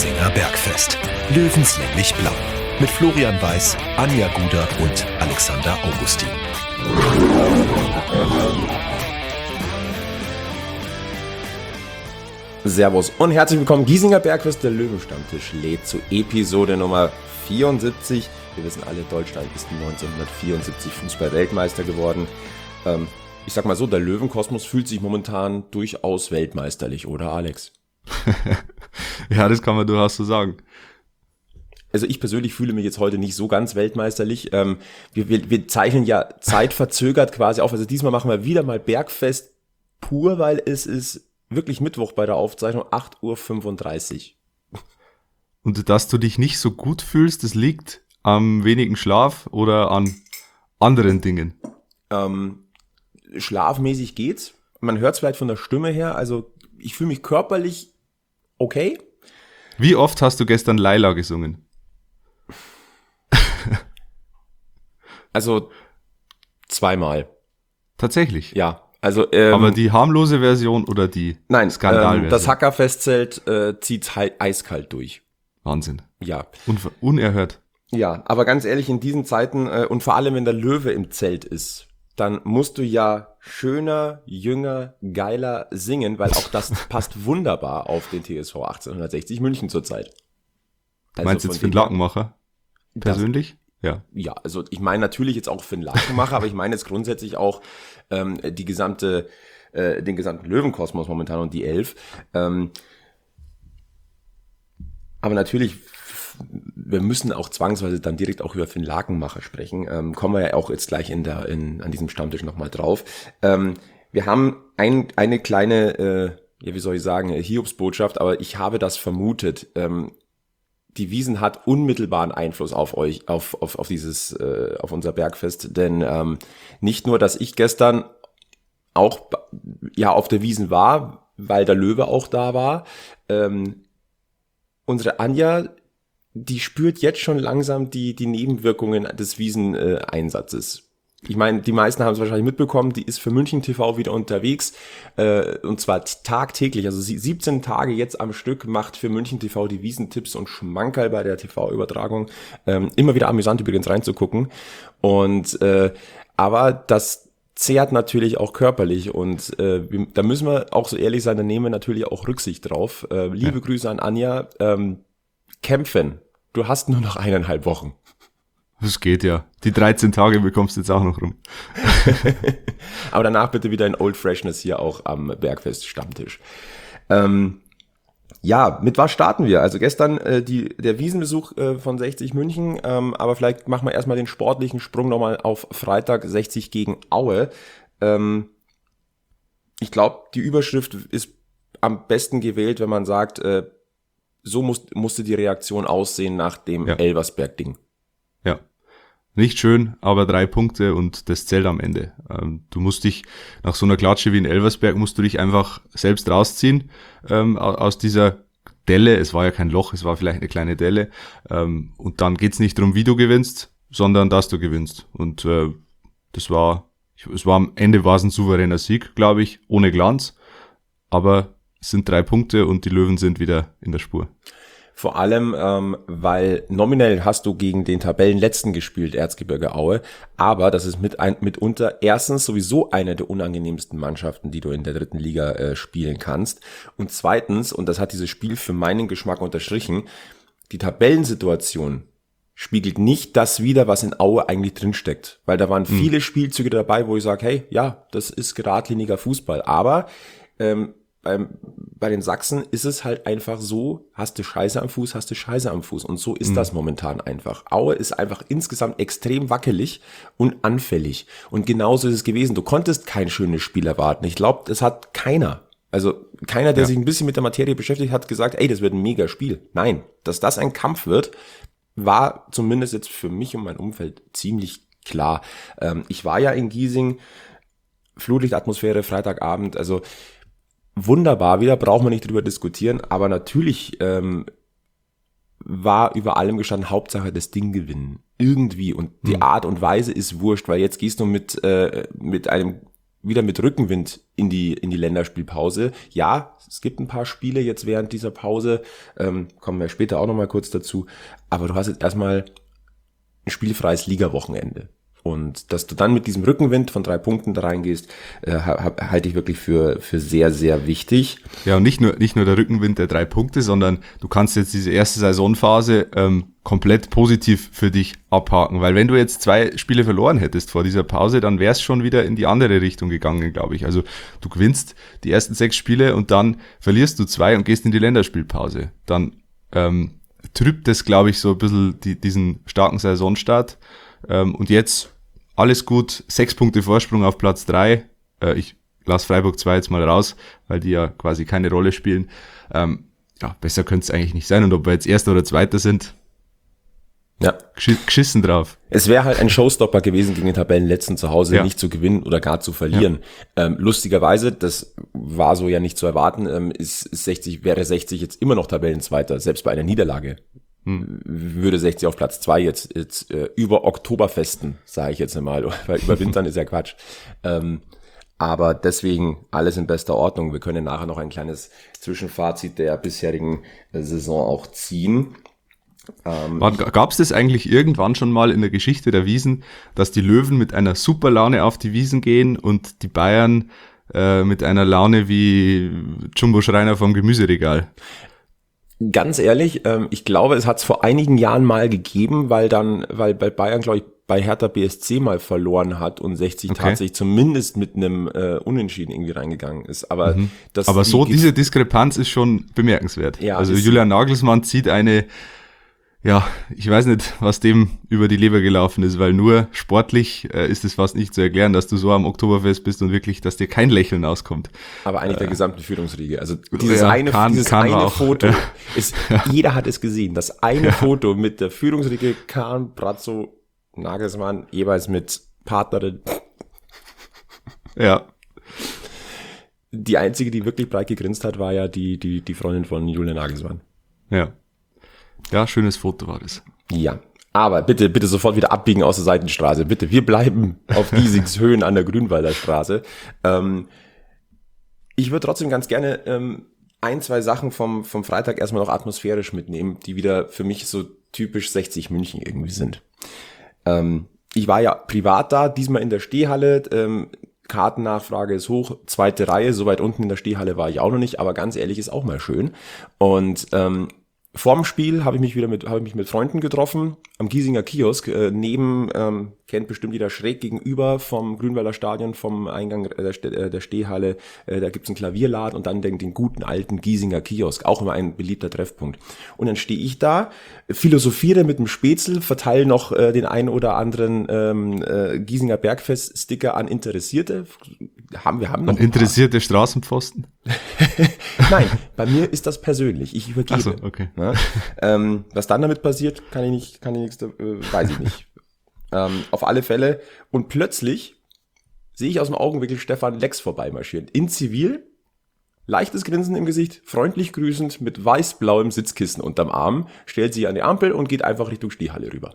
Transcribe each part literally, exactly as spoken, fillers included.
Giesinger Bergfest. Löwenslänglich blau. Mit Florian Weiß, Anja Guder und Alexander Augustin. Servus und herzlich willkommen. Giesinger Bergfest, der Löwenstammtisch lädt zu Episode Nummer vierundsiebzig. Wir wissen alle, Deutschland ist neunzehnhundertvierundsiebzig Fußball-Weltmeister geworden. Ähm, ich sag mal so, der Löwenkosmos fühlt sich momentan durchaus weltmeisterlich, oder Alex? Ja, das kann man durchaus so sagen. Also ich persönlich fühle mich jetzt heute nicht so ganz weltmeisterlich. Ähm, wir, wir, wir zeichnen ja zeitverzögert quasi auf. Also diesmal machen wir wieder mal Bergfest pur, weil es ist wirklich Mittwoch bei der Aufzeichnung, acht Uhr fünfunddreißig. Und dass du dich nicht so gut fühlst, das liegt am wenigen Schlaf oder an anderen Dingen? Ähm, schlafmäßig geht's. Man hört es vielleicht von der Stimme her. Also ich fühle mich körperlich okay. Wie oft hast du gestern Laila gesungen? Also zweimal. Tatsächlich? Ja. Also, ähm, aber die harmlose Version oder die nein, Skandalversion? Ähm, das Hackerfestzelt äh, zieht's he- eiskalt durch. Wahnsinn. Ja. Unver- unerhört. Ja, aber ganz ehrlich, in diesen Zeiten äh, und vor allem, wenn der Löwe im Zelt ist, dann musst du ja schöner, jünger, geiler singen, weil auch das passt wunderbar auf den T S V achtzehnhundertsechzig München zurzeit. Also meinst du jetzt Finn Lakenmacher? Persönlich? Ja. Ja, also ich meine natürlich jetzt auch Finn Lakenmacher, aber ich meine jetzt grundsätzlich auch ähm, die gesamte, äh, den gesamten Löwenkosmos momentan und die Elf. Ähm, aber natürlich, wir müssen auch zwangsweise dann direkt auch über Finn Lakenmacher sprechen. Ähm, kommen wir ja auch jetzt gleich in der, in, an diesem Stammtisch nochmal drauf. Ähm, wir haben ein, eine kleine, äh, ja wie soll ich sagen, Hiobsbotschaft, aber ich habe das vermutet. Ähm, Die Wiesn hat unmittelbaren Einfluss auf euch, auf auf auf dieses, äh, auf unser Bergfest, denn ähm, nicht nur, dass ich gestern auch ja auf der Wiesn war, weil der Löwe auch da war. Ähm, unsere Anja, die spürt jetzt schon langsam die die Nebenwirkungen des Wiesn-Einsatzes. Ich meine, die meisten haben es wahrscheinlich mitbekommen, die ist für München T V wieder unterwegs, äh, und zwar tagtäglich, also siebzehn Tage jetzt am Stück macht für München T V die Wiesentipps und Schmankerl bei der T V-Übertragung. Ähm, immer wieder amüsant übrigens reinzugucken. Und äh, aber das zehrt natürlich auch körperlich und äh, da müssen wir auch so ehrlich sein, da nehmen wir natürlich auch Rücksicht drauf. Äh, liebe ja. Grüße an Anja. Ähm, kämpfen, du hast nur noch eineinhalb Wochen. Das geht ja. Die dreizehn Tage bekommst du jetzt auch noch rum. Aber danach bitte wieder in Old Freshness hier auch am Bergfest Stammtisch. Ähm, ja, mit was starten wir? Also gestern äh, die, der Wiesenbesuch äh, von sechzig München, ähm, aber vielleicht machen wir erstmal den sportlichen Sprung nochmal auf Freitag sechzig gegen Aue. Ähm, ich glaube, die Überschrift ist am besten gewählt, wenn man sagt, äh, so muss, musste die Reaktion aussehen nach dem ja. Elversberg-Ding. Ja. Nicht schön, aber drei Punkte und das zählt am Ende. Ähm, du musst dich, nach so einer Klatsche wie in Elversberg, musst du dich einfach selbst rausziehen ähm, aus dieser Delle. Es war ja kein Loch, es war vielleicht eine kleine Delle. Ähm, und dann geht's nicht darum, wie du gewinnst, sondern dass du gewinnst. Und äh, das war, es war am Ende war es ein souveräner Sieg, glaube ich, ohne Glanz. Aber es sind drei Punkte und die Löwen sind wieder in der Spur. Vor allem, ähm, weil nominell hast du gegen den Tabellenletzten gespielt, Erzgebirge Aue, aber das ist mit ein, mitunter erstens sowieso eine der unangenehmsten Mannschaften, die du in der dritten Liga äh, spielen kannst. Und zweitens, und das hat dieses Spiel für meinen Geschmack unterstrichen, die Tabellensituation spiegelt nicht das wider, was in Aue eigentlich drinsteckt. Weil da waren mhm. viele Spielzüge dabei, wo ich sage, hey, ja, das ist geradliniger Fußball. Aber ähm, Beim, bei den Sachsen ist es halt einfach so, hast du Scheiße am Fuß, hast du Scheiße am Fuß. Und so ist mhm. das momentan einfach. Aue ist einfach insgesamt extrem wackelig und anfällig. Und genauso ist es gewesen. Du konntest kein schönes Spiel erwarten. Ich glaube, das hat keiner. Also keiner, der ja. sich ein bisschen mit der Materie beschäftigt hat, gesagt, ey, das wird ein mega Spiel. Nein, dass das ein Kampf wird, war zumindest jetzt für mich und mein Umfeld ziemlich klar. Ähm, ich war ja in Giesing, Flutlichtatmosphäre, Freitagabend, also wunderbar wieder, brauchen wir nicht drüber diskutieren, aber natürlich ähm, war über allem gestanden, Hauptsache das Ding gewinnen. Irgendwie. Und die mhm. Art und Weise ist wurscht, weil jetzt gehst du mit, äh, mit einem wieder mit Rückenwind in die in die Länderspielpause. Ja, es gibt ein paar Spiele jetzt während dieser Pause, ähm, kommen wir später auch nochmal kurz dazu, aber du hast jetzt erstmal ein spielfreies Liga-Wochenende. Und dass du dann mit diesem Rückenwind von drei Punkten da reingehst, äh, halte ich wirklich für für sehr, sehr wichtig. Ja, und nicht nur nicht nur der Rückenwind der drei Punkte, sondern du kannst jetzt diese erste Saisonphase ähm, komplett positiv für dich abhaken. Weil wenn du jetzt zwei Spiele verloren hättest vor dieser Pause, dann wäre es schon wieder in die andere Richtung gegangen, glaube ich. Also du gewinnst die ersten sechs Spiele und dann verlierst du zwei und gehst in die Länderspielpause. Dann ähm, trübt das, glaube ich, so ein bisschen die, diesen starken Saisonstart. Ähm, und jetzt alles gut, sechs Punkte Vorsprung auf Platz drei. Äh, ich lasse Freiburg zwei jetzt mal raus, weil die ja quasi keine Rolle spielen. Ähm, ja, besser könnte es eigentlich nicht sein. Und ob wir jetzt Erster oder Zweiter sind, ja, geschissen drauf. Es wäre halt ein Showstopper gewesen, gegen den Tabellenletzten zu Hause ja. nicht zu gewinnen oder gar zu verlieren. Ja. Ähm, lustigerweise, das war so ja nicht zu erwarten, ähm, ist, ist sechzig, wäre sechzig jetzt immer noch Tabellenzweiter, selbst bei einer Niederlage. Hm. Würde sechzig auf Platz zwei jetzt, jetzt äh, über Oktoberfesten, sage ich jetzt einmal, weil überwintern ist ja Quatsch. Ähm, aber deswegen alles in bester Ordnung. Wir können nachher noch ein kleines Zwischenfazit der bisherigen äh, Saison auch ziehen. Ähm, Gab es das eigentlich irgendwann schon mal in der Geschichte der Wiesn, dass die Löwen mit einer super Laune auf die Wiesn gehen und die Bayern äh, mit einer Laune wie Jumbo Schreiner vom Gemüseregal? Ganz ehrlich, ähm, ich glaube, es hat es vor einigen Jahren mal gegeben, weil dann, weil bei Bayern, glaube ich, bei Hertha B S C mal verloren hat und sechzig okay. tatsächlich zumindest mit einem äh, Unentschieden irgendwie reingegangen ist. Aber mhm. das aber die, so diese Diskrepanz ist schon bemerkenswert. Ja, also Julian Nagelsmann zieht eine, ja, ich weiß nicht, was dem über die Leber gelaufen ist, weil nur sportlich äh, ist es fast nicht zu erklären, dass du so am Oktoberfest bist und wirklich, dass dir kein Lächeln auskommt. Aber eigentlich äh, der gesamten Führungsriege. Also dieses ja, eine, kann, dieses kann eine auch, Foto, ja. ist, jeder hat es gesehen. Das eine ja. Foto mit der Führungsriege, Kahn, Brazzo, Nagelsmann, jeweils mit Partnerin. Ja. Die einzige, die wirklich breit gegrinst hat, war ja die, die, die Freundin von Julian Nagelsmann. Ja. Ja, schönes Foto war das. Ja, aber bitte, bitte sofort wieder abbiegen aus der Seitenstraße. Bitte, wir bleiben auf Giesings Höhen an der Grünwalder Straße. Ähm, ich würde trotzdem ganz gerne ähm, ein, zwei Sachen vom, vom Freitag erstmal noch atmosphärisch mitnehmen, die wieder für mich so typisch sechzig München irgendwie sind. Ähm, ich war ja privat da, diesmal in der Stehhalle. Ähm, Kartennachfrage ist hoch, zweite Reihe, so weit unten in der Stehhalle war ich auch noch nicht, aber ganz ehrlich, ist auch mal schön. Und ähm, vorm Spiel habe ich mich wieder mit habe ich mich mit Freunden getroffen am Giesinger Kiosk äh, neben ähm, kennt bestimmt jeder schräg gegenüber vom Grünwalder Stadion vom Eingang der, Ste- äh, der Stehhalle äh, da gibt's einen Klavierladen und dann den, den guten alten Giesinger Kiosk, auch immer ein beliebter Treffpunkt. Und dann stehe ich da, philosophiere mit dem Spätzl, verteile noch äh, den einen oder anderen ähm, äh, Giesinger Bergfest Sticker an Interessierte. Haben wir haben noch an interessierte Straßenpfosten? Nein, bei mir ist das persönlich. Ich übergebe. Ach so, okay. Ja, ähm, was dann damit passiert, kann ich nicht, kann ich nichts, äh, weiß ich nicht. ähm, auf alle Fälle. Und plötzlich sehe ich aus dem Augenwinkel Stefan Lex vorbeimarschieren. In Zivil, leichtes Grinsen im Gesicht, freundlich grüßend, mit weiß-blauem Sitzkissen unterm Arm, stellt sich an die Ampel und geht einfach Richtung Stehhalle rüber.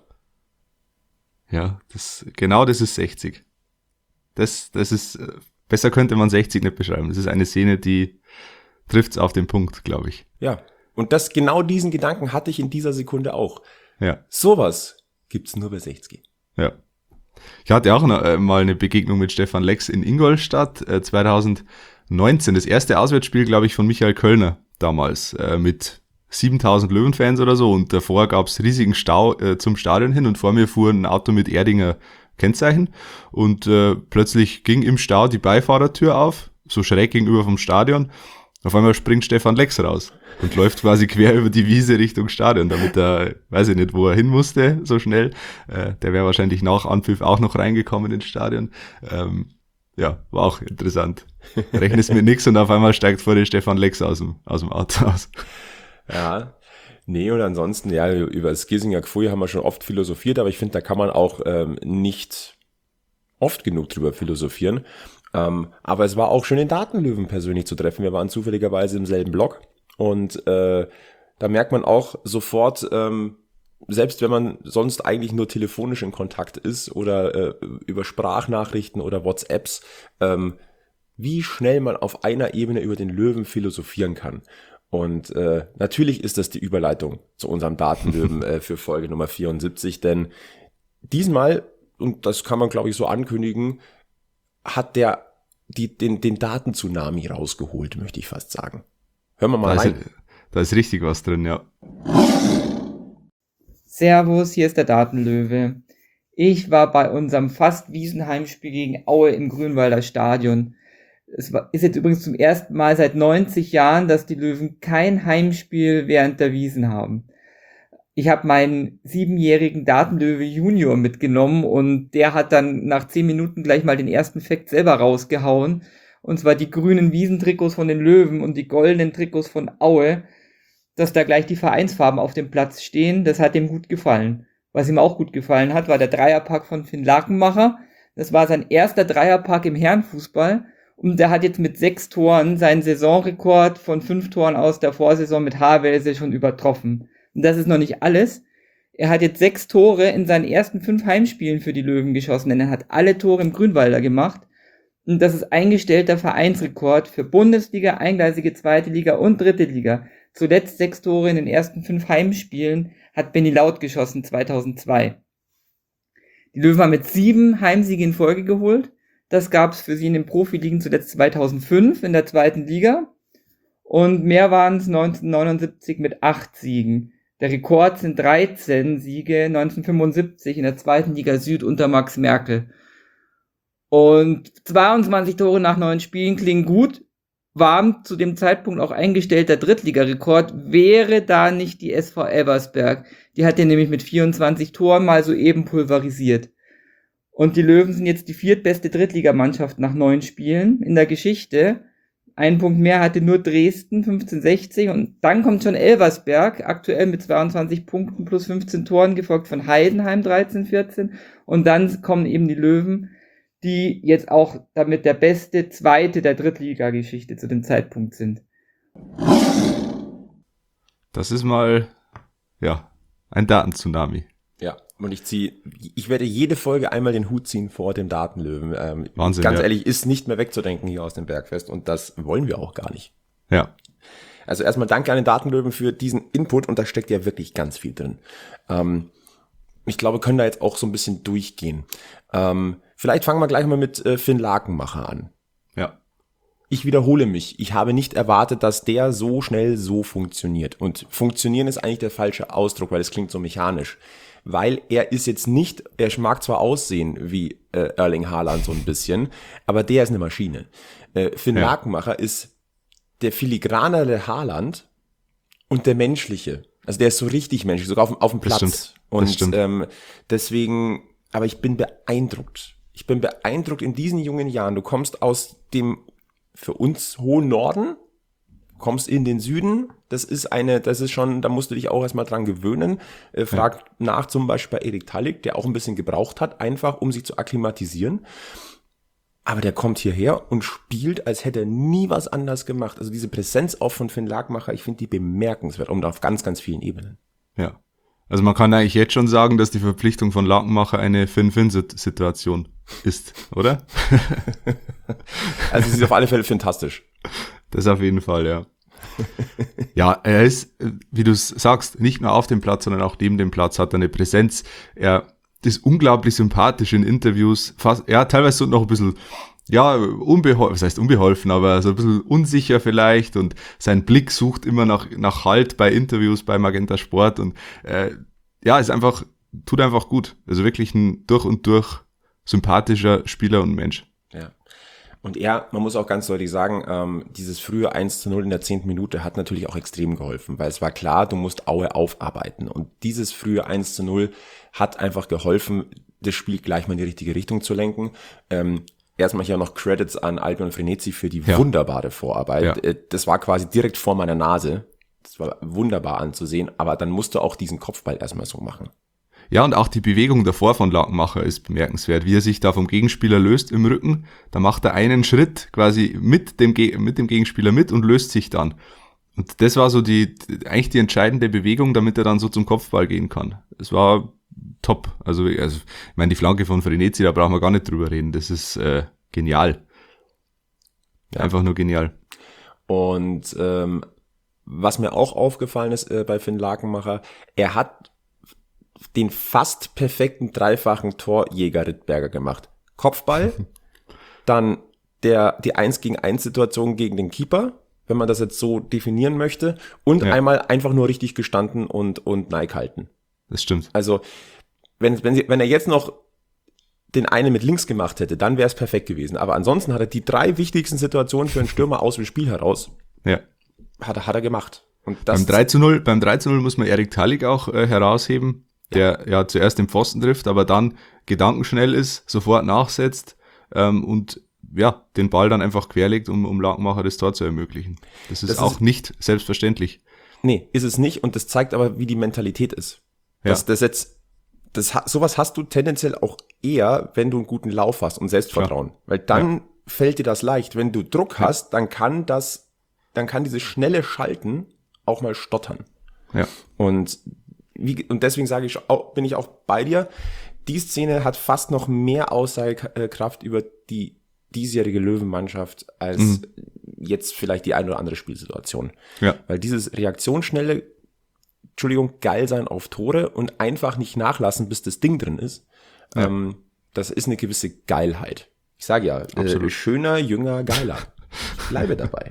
Ja, das, genau das ist sechzig. Das, das ist, besser könnte man sechzig nicht beschreiben. Das ist eine Szene, die trifft's auf den Punkt, glaube ich. Ja. Und das, genau diesen Gedanken hatte ich in dieser Sekunde auch. Ja. Sowas gibt's nur bei sechzig. Ja. Ich hatte auch noch, äh, mal eine Begegnung mit Stefan Lex in Ingolstadt, äh, zwanzig neunzehn. Das erste Auswärtsspiel, glaube ich, von Michael Kölner damals, äh, mit siebentausend Löwenfans oder so. Und davor gab's riesigen Stau äh, zum Stadion hin und vor mir fuhr ein Auto mit Erdinger Kennzeichen. Und äh, plötzlich ging im Stau die Beifahrertür auf, so schräg gegenüber vom Stadion. Auf einmal springt Stefan Lex raus und läuft quasi quer über die Wiese Richtung Stadion, damit er, weiß ich nicht, wo er hin musste, so schnell. Äh, der wäre wahrscheinlich nach Anpfiff auch noch reingekommen ins Stadion. Ähm, ja, war auch interessant. Rechnest mit nix und auf einmal steigt vor dir Stefan Lex aus dem, aus dem Auto aus. Ja, nee, und ansonsten, ja, über das Giesinger Gefühl haben wir schon oft philosophiert, aber ich finde, da kann man auch ähm, nicht oft genug drüber philosophieren. Ähm, aber es war auch schön, den Datenlöwen persönlich zu treffen. Wir waren zufälligerweise im selben Block und äh, da merkt man auch sofort, ähm, selbst wenn man sonst eigentlich nur telefonisch in Kontakt ist oder äh, über Sprachnachrichten oder WhatsApps, ähm, wie schnell man auf einer Ebene über den Löwen philosophieren kann. Und äh, natürlich ist das die Überleitung zu unserem Datenlöwen äh, für Folge Nummer vierundsiebzig, denn diesmal, und das kann man glaube ich so ankündigen, hat der die, den, den Daten-Tsunami rausgeholt, möchte ich fast sagen. Hören wir mal da rein. Ist, da ist richtig was drin, ja. Servus, hier ist der Datenlöwe. Ich war bei unserem Fast-Wiesenheimspiel gegen Aue im Grünwalder Stadion. Es war, ist jetzt übrigens zum ersten Mal seit neunzig Jahren, dass die Löwen kein Heimspiel während der Wiesn haben. Ich habe meinen siebenjährigen Datenlöwe Junior mitgenommen und der hat dann nach zehn Minuten gleich mal den ersten Fact selber rausgehauen. Und zwar die grünen Wiesentrikots von den Löwen und die goldenen Trikots von Aue, dass da gleich die Vereinsfarben auf dem Platz stehen, das hat ihm gut gefallen. Was ihm auch gut gefallen hat, war der Dreierpack von Finn Lakenmacher. Das war sein erster Dreierpack im Herrenfußball und der hat jetzt mit sechs Toren seinen Saisonrekord von fünf Toren aus der Vorsaison mit Havelse schon übertroffen. Und das ist noch nicht alles. Er hat jetzt sechs Tore in seinen ersten fünf Heimspielen für die Löwen geschossen, denn er hat alle Tore im Grünwalder gemacht. Und das ist eingestellter Vereinsrekord für Bundesliga, eingleisige zweite Liga und dritte Liga. Zuletzt sechs Tore in den ersten fünf Heimspielen hat Benny Laut geschossen zweitausendzwei. Die Löwen haben mit sieben Heimsiege in Folge geholt. Das gab es für sie in den Profiligen zuletzt zweitausendfünf in der zweiten Liga. Und mehr waren es neunzehnhundertneunundsiebzig mit acht Siegen. Der Rekord sind dreizehn Siege neunzehnhundertfünfundsiebzig in der zweiten Liga Süd unter Max Merkel. Und zweiundzwanzig Tore nach neun Spielen klingen gut. War zu dem Zeitpunkt auch eingestellter Drittligarekord, wäre da nicht die S V Elversberg. Die hat den nämlich mit vierundzwanzig Toren mal soeben pulverisiert. Und die Löwen sind jetzt die viertbeste Drittligamannschaft nach neun Spielen in der Geschichte. Einen Punkt mehr hatte nur Dresden, fünfzehn sechzig. Und dann kommt schon Elversberg, aktuell mit zweiundzwanzig Punkten plus fünfzehn Toren, gefolgt von Heidenheim dreizehn vierzehn. Und dann kommen eben die Löwen, die jetzt auch damit der beste Zweite der Drittliga-Geschichte zu dem Zeitpunkt sind. Das ist mal, ja, ein Daten-Tsunami. Ja, und ich ziehe, ich werde jede Folge einmal den Hut ziehen vor dem Datenlöwen. Ähm, Wahnsinn, ganz ja. ehrlich, ist nicht mehr wegzudenken hier aus dem Bergfest und das wollen wir auch gar nicht. Ja. Also erstmal danke an den Datenlöwen für diesen Input und da steckt ja wirklich ganz viel drin. Ähm, ich glaube, wir können da jetzt auch so ein bisschen durchgehen. Ähm, vielleicht fangen wir gleich mal mit äh, Finn Lakenmacher an. Ja. Ich wiederhole mich. Ich habe nicht erwartet, dass der so schnell so funktioniert. Und funktionieren ist eigentlich der falsche Ausdruck, weil es klingt so mechanisch. Weil er ist jetzt nicht, er mag zwar aussehen wie äh, Erling Haaland so ein bisschen, aber der ist eine Maschine. Äh, Finn Ja. Lakenmacher ist der filigranere Haaland und der menschliche. Also der ist so richtig menschlich, sogar auf, dem- auf dem Das Platz. stimmt. Das Und stimmt. ähm, deswegen, aber ich bin beeindruckt. Ich bin beeindruckt in diesen jungen Jahren. Du kommst aus dem für uns hohen Norden, kommst in den Süden. Das ist eine, das ist schon, da musst du dich auch erstmal dran gewöhnen. Äh, frag nach zum Beispiel bei Erik Tallig, der auch ein bisschen gebraucht hat, einfach um sich zu akklimatisieren. Aber der kommt hierher und spielt, als hätte er nie was anders gemacht. Also diese Präsenz auch von Finn Lakenmacher, ich finde die bemerkenswert und auf ganz, ganz vielen Ebenen. Ja. Also man kann eigentlich jetzt schon sagen, dass die Verpflichtung von Lakenmacher eine Finn-Finn-Situation ist, oder? Also sie ist auf alle Fälle fantastisch. Das auf jeden Fall, ja. Ja, er ist, äh, wie du es sagst, nicht nur auf dem Platz, sondern auch neben dem Platz hat er eine Präsenz. Er ist unglaublich sympathisch in Interviews. Fast, ja, teilweise so noch ein bisschen, ja, unbeholfen, was heißt unbeholfen, aber so ein bisschen unsicher vielleicht und sein Blick sucht immer nach, nach Halt bei Interviews bei Magenta Sport und äh, ja, ist einfach, tut einfach gut. Also wirklich ein durch und durch sympathischer Spieler und Mensch. Ja. Und er, man muss auch ganz deutlich sagen, ähm, dieses frühe eins zu null in der zehnten Minute hat natürlich auch extrem geholfen, weil es war klar, du musst Aue aufarbeiten. Und dieses frühe eins zu null hat einfach geholfen, das Spiel gleich mal in die richtige Richtung zu lenken. Ähm, erstmal hier noch Credits an Albion Frenetzi für die Ja. wunderbare Vorarbeit. Ja. Äh, Das war quasi direkt vor meiner Nase. Das war wunderbar anzusehen, aber dann musst du auch diesen Kopfball erstmal so machen. Ja, und auch die Bewegung davor von Lakenmacher ist bemerkenswert, wie er sich da vom Gegenspieler löst im Rücken. Da macht er einen Schritt quasi mit dem, Ge- mit dem Gegenspieler mit und löst sich dann. Und das war so die, eigentlich die entscheidende Bewegung, damit er dann so zum Kopfball gehen kann. Es war top. Also, also ich meine, die Flanke von Frenetzi, da brauchen wir gar nicht drüber reden. Das ist äh, genial. Ja. Einfach nur genial. Und ähm, was mir auch aufgefallen ist äh, bei Finn Lakenmacher, er hat den fast perfekten dreifachen Torjäger Rittberger gemacht. Kopfball, dann der die eins gegen eins Situation gegen den Keeper, wenn man das jetzt so definieren möchte, und ja. einmal einfach nur richtig gestanden und und Nike halten. Das stimmt. Also wenn wenn, sie, wenn er jetzt noch den einen mit links gemacht hätte, dann wäre es perfekt gewesen. Aber ansonsten hat er die drei wichtigsten Situationen für einen Stürmer aus dem Spiel heraus. Ja. Hat er, hat er gemacht. Und das beim drei zu null, beim drei zu null muss man Erik Tallig auch äh, herausheben, der ja. ja zuerst den Pfosten trifft, aber dann gedankenschnell ist, sofort nachsetzt ähm, und ja, den Ball dann einfach querlegt, um, um Lakenmacher das Tor zu ermöglichen. Das ist das auch ist, nicht selbstverständlich. Nee, ist es nicht, und das zeigt aber, wie die Mentalität ist. Ja. Das, das jetzt, das, sowas hast du tendenziell auch eher, wenn du einen guten Lauf hast und Selbstvertrauen. Ja. Weil dann ja. fällt dir das leicht. Wenn du Druck ja. hast, dann kann das, dann kann dieses schnelle Schalten auch mal stottern. Ja. Und wie, und deswegen sage ich, auch, bin ich auch bei dir. Die Szene hat fast noch mehr Aussagekraft über die diesjährige Löwenmannschaft als mhm. jetzt vielleicht die eine oder andere Spielsituation. Ja. Weil dieses reaktionsschnelle, Entschuldigung, geil sein auf Tore und einfach nicht nachlassen, bis das Ding drin ist, ja. ähm, das ist eine gewisse Geilheit. Ich sage ja, äh, schöner, jünger, geiler. Ich bleibe dabei.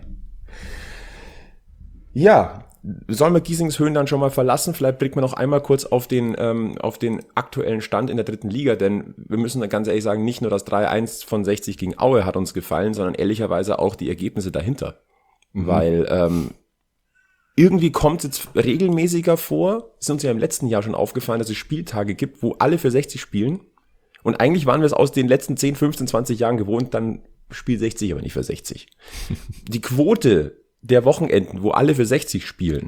Ja, sollen wir Giesingshöhen dann schon mal verlassen? Vielleicht blicken wir noch einmal kurz auf den ähm, auf den aktuellen Stand in der dritten Liga, denn wir müssen da ganz ehrlich sagen, nicht nur das drei eins von sechzig gegen Aue hat uns gefallen, sondern ehrlicherweise auch die Ergebnisse dahinter. Mhm. Weil ähm, irgendwie kommt es jetzt regelmäßiger vor, ist uns ja im letzten Jahr schon aufgefallen, dass es Spieltage gibt, wo alle für sechzig spielen. Und eigentlich waren wir es aus den letzten zehn, fünfzehn, zwanzig Jahren gewohnt, dann spielt sechzig, aber nicht für sechzig. Die Quote der Wochenenden, wo alle für sechzig spielen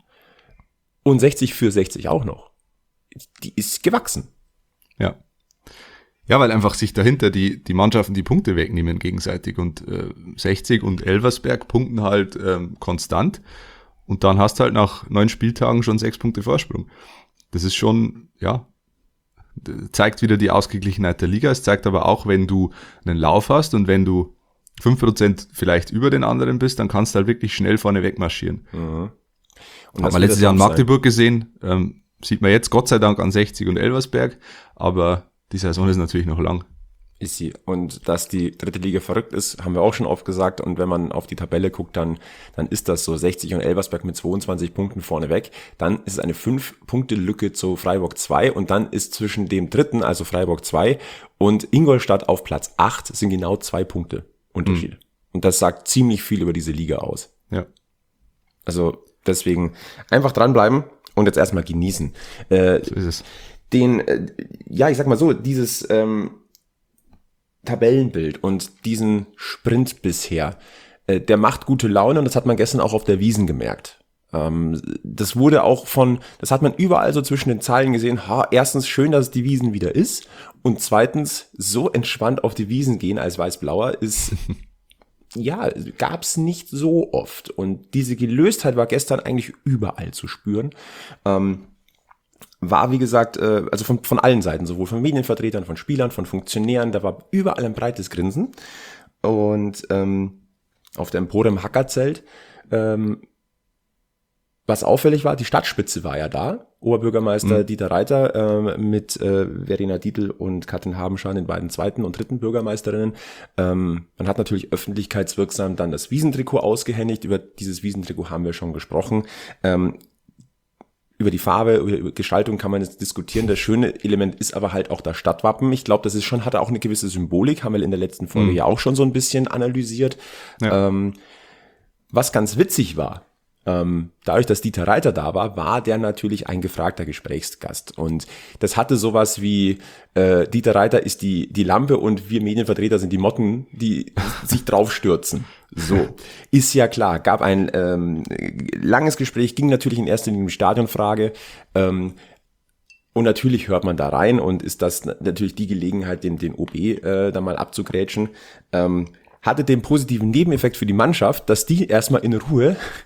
und sechzig für sechzig auch noch, die ist gewachsen. Ja. Ja, weil einfach sich dahinter die, die Mannschaften die Punkte wegnehmen gegenseitig und äh, sechzig und Elversberg punkten halt ähm, konstant und dann hast du halt nach neun Spieltagen schon sechs Punkte Vorsprung. Das ist schon, ja, zeigt wieder die Ausgeglichenheit der Liga. Es zeigt aber auch, wenn du einen Lauf hast und wenn du fünf Prozent vielleicht über den anderen bist, dann kannst du halt wirklich schnell vorne wegmarschieren. Mhm. Und hat man letztes Jahr in Magdeburg sein. gesehen, ähm, sieht man jetzt Gott sei Dank an sechzig und Elversberg, aber die Saison ist natürlich noch lang. Ist sie. Und dass die dritte Liga verrückt ist, haben wir auch schon oft gesagt. Und wenn man auf die Tabelle guckt, dann, dann ist das so sechzig und Elversberg mit zweiundzwanzig Punkten vorne weg. Dann ist es eine fünf Punkte Lücke zu Freiburg zwei und dann ist zwischen dem dritten, also Freiburg zwei, und Ingolstadt auf Platz acht sind genau zwei Punkte Unterschied. Mhm. Und das sagt ziemlich viel über diese Liga aus. Ja. Also deswegen einfach dranbleiben und jetzt erstmal genießen. Äh, so ist es. Den, äh, ja, ich sag mal so, dieses ähm, Tabellenbild und diesen Sprint bisher, äh, der macht gute Laune und das hat man gestern auch auf der Wiesn gemerkt. Ähm, das wurde auch von, das hat man überall so zwischen den Zeilen gesehen, ha, erstens schön, dass es die Wiesn wieder ist und zweitens so entspannt auf die Wiesn gehen als Weiß-Blauer ist, ja, gab's nicht so oft und diese Gelöstheit war gestern eigentlich überall zu spüren. Ähm, war, wie gesagt, äh, also von, von allen Seiten, sowohl von Medienvertretern, von Spielern, von Funktionären, da war überall ein breites Grinsen. Und ähm, auf der Empore im Hackerzelt, ähm, was auffällig war, die Stadtspitze war ja da. Oberbürgermeister mhm. Dieter Reiter äh, mit äh, Verena Dietl und Katrin Habenschan, den beiden zweiten und dritten Bürgermeisterinnen. Ähm, man hat natürlich öffentlichkeitswirksam dann das Wiesentrikot ausgehändigt. Über dieses Wiesentrikot haben wir schon gesprochen. Ähm, Über die Farbe, über Gestaltung kann man jetzt diskutieren. Das schöne Element ist aber halt auch das Stadtwappen. Ich glaube, das ist schon, hat auch eine gewisse Symbolik, haben wir in der letzten Folge mhm. ja auch schon so ein bisschen analysiert. Ja. Ähm, was ganz witzig war, ähm, dadurch, dass Dieter Reiter da war, war der natürlich ein gefragter Gesprächsgast. Und das hatte sowas wie, äh, Dieter Reiter ist die, die Lampe und wir Medienvertreter sind die Motten, die sich draufstürzen. So, ist ja klar, gab ein ähm, langes Gespräch, ging natürlich in erster Linie um die Stadionfrage ähm, und natürlich hört man da rein und ist das natürlich die Gelegenheit, den, den O B äh, da mal abzugrätschen. Ähm, hatte den positiven Nebeneffekt für die Mannschaft, dass die erstmal in Ruhe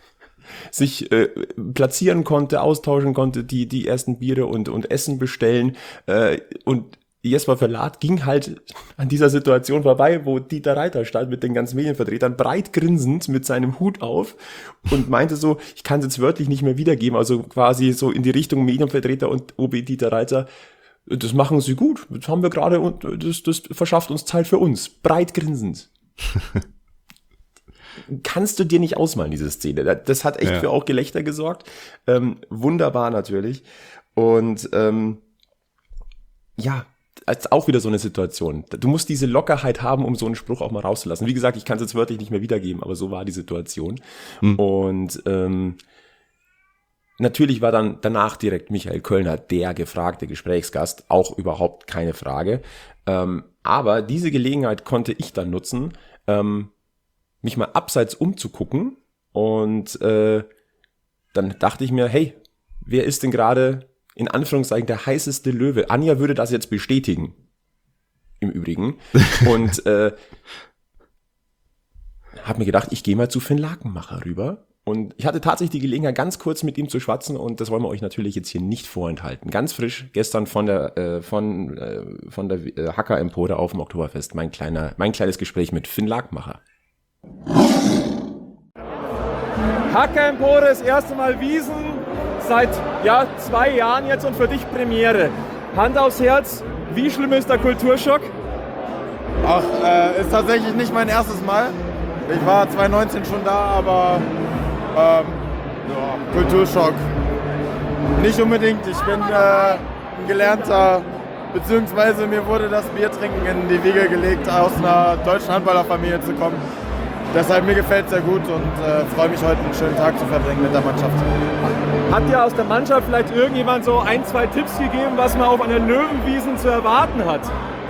sich äh, platzieren konnte, austauschen konnte, die die ersten Biere und und Essen bestellen äh, und Jesper Verlat ging halt an dieser Situation vorbei, wo Dieter Reiter stand mit den ganzen Medienvertretern, breit grinsend mit seinem Hut auf und meinte so, ich kann es jetzt wörtlich nicht mehr wiedergeben, also quasi so in die Richtung Medienvertreter und O B Dieter Reiter, das machen sie gut, das haben wir gerade und das, das verschafft uns Zeit für uns, breit grinsend. Kannst du dir nicht ausmalen, diese Szene. Das hat echt ja. für auch Gelächter gesorgt. Ähm, wunderbar natürlich. Und ähm, ja, als auch wieder so eine Situation. Du musst diese Lockerheit haben, um so einen Spruch auch mal rauszulassen. Wie gesagt, ich kann es jetzt wörtlich nicht mehr wiedergeben, aber so war die Situation. Hm. Und ähm, natürlich war dann danach direkt Michael Kölner der gefragte Gesprächsgast, auch überhaupt keine Frage. Ähm, aber diese Gelegenheit konnte ich dann nutzen, ähm, mich mal abseits umzugucken. Und äh, dann dachte ich mir, hey, wer ist denn gerade in Anführungszeichen der heißeste Löwe? Anja würde das jetzt bestätigen. Im Übrigen. Und äh, habe mir gedacht, ich gehe mal zu Finn Lakenmacher rüber. Und ich hatte tatsächlich die Gelegenheit, ganz kurz mit ihm zu schwatzen. Und das wollen wir euch natürlich jetzt hier nicht vorenthalten. Ganz frisch, gestern von der äh, von äh, von der äh, Hacker-Empore auf dem Oktoberfest. Mein kleiner, mein kleines Gespräch mit Finn Lakenmacher. Hacker-Empore, das erste Mal Wiesn. Seit ja, zwei Jahren jetzt und für dich Premiere. Hand aufs Herz, wie schlimm ist der Kulturschock? Ach, äh, ist tatsächlich nicht mein erstes Mal. Ich war zwanzig neunzehn schon da, aber ähm, ja, Kulturschock nicht unbedingt. Ich bin äh, ein Gelernter, beziehungsweise mir wurde das Biertrinken in die Wiege gelegt, aus einer deutschen Handballerfamilie zu kommen. Deshalb mir gefällt es sehr gut und äh, freue mich heute einen schönen Tag zu verbringen mit der Mannschaft. Hat dir aus der Mannschaft vielleicht irgendjemand so ein, zwei Tipps gegeben, was man auf einer Löwenwiesn zu erwarten hat?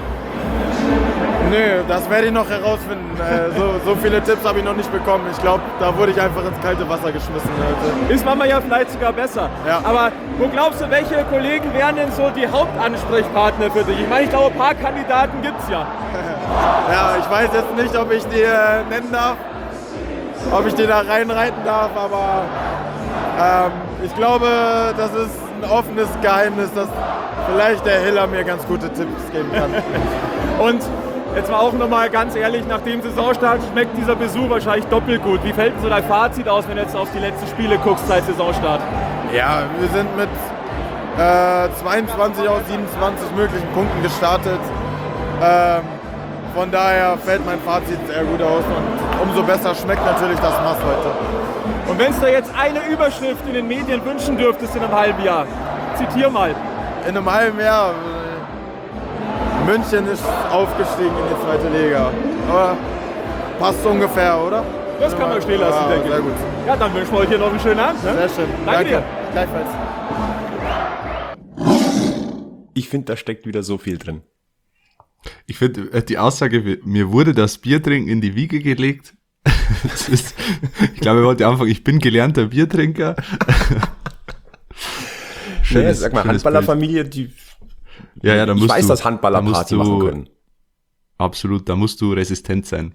Nö, das werde ich noch herausfinden. Äh, so, so viele Tipps habe ich noch nicht bekommen. Ich glaube, da wurde ich einfach ins kalte Wasser geschmissen heute. Ist manchmal ja vielleicht sogar besser. Ja. Aber wo glaubst du, welche Kollegen wären denn so die Hauptansprechpartner für dich? Ich meine, ich glaube, ein paar Kandidaten gibt es ja. Ja, ich weiß jetzt nicht, ob ich die äh, nennen darf, ob ich die da reinreiten darf, aber ähm, ich glaube, das ist ein offenes Geheimnis, dass vielleicht der Hiller mir ganz gute Tipps geben kann. Und jetzt mal auch nochmal ganz ehrlich, nach dem Saisonstart schmeckt dieser Besuch wahrscheinlich doppelt gut. Wie fällt denn so dein Fazit aus, wenn du jetzt auf die letzten Spiele guckst seit Saisonstart? Ja, wir sind mit äh, zweiundzwanzig aus siebenundzwanzig möglichen Punkten gestartet. Ähm, von daher fällt mein Fazit sehr gut aus und umso besser schmeckt natürlich das Maß heute. Und wenn es da jetzt eine Überschrift in den Medien wünschen dürftest in einem halben Jahr, zitier mal. In einem halben Jahr, München ist aufgestiegen in die zweite Liga. Aber passt ungefähr, oder? Das kann man stehen lassen, ja, denke ich. Sehr gut. Ja, dann wünschen wir euch hier noch einen schönen Abend. Ne? Sehr schön. Danke, Danke dir. Gleichfalls. Ich finde, da steckt wieder so viel drin. Ich finde, die Aussage, mir wurde das Biertrinken in die Wiege gelegt. Das ist, ich glaube, er wollte anfangen, ich bin gelernter Biertrinker. Schönes, naja, sag mal, Handballerfamilie, die ja, ja, da ich musst weiß, du, dass Handballer da Party du, machen können. Absolut, da musst du resistent sein.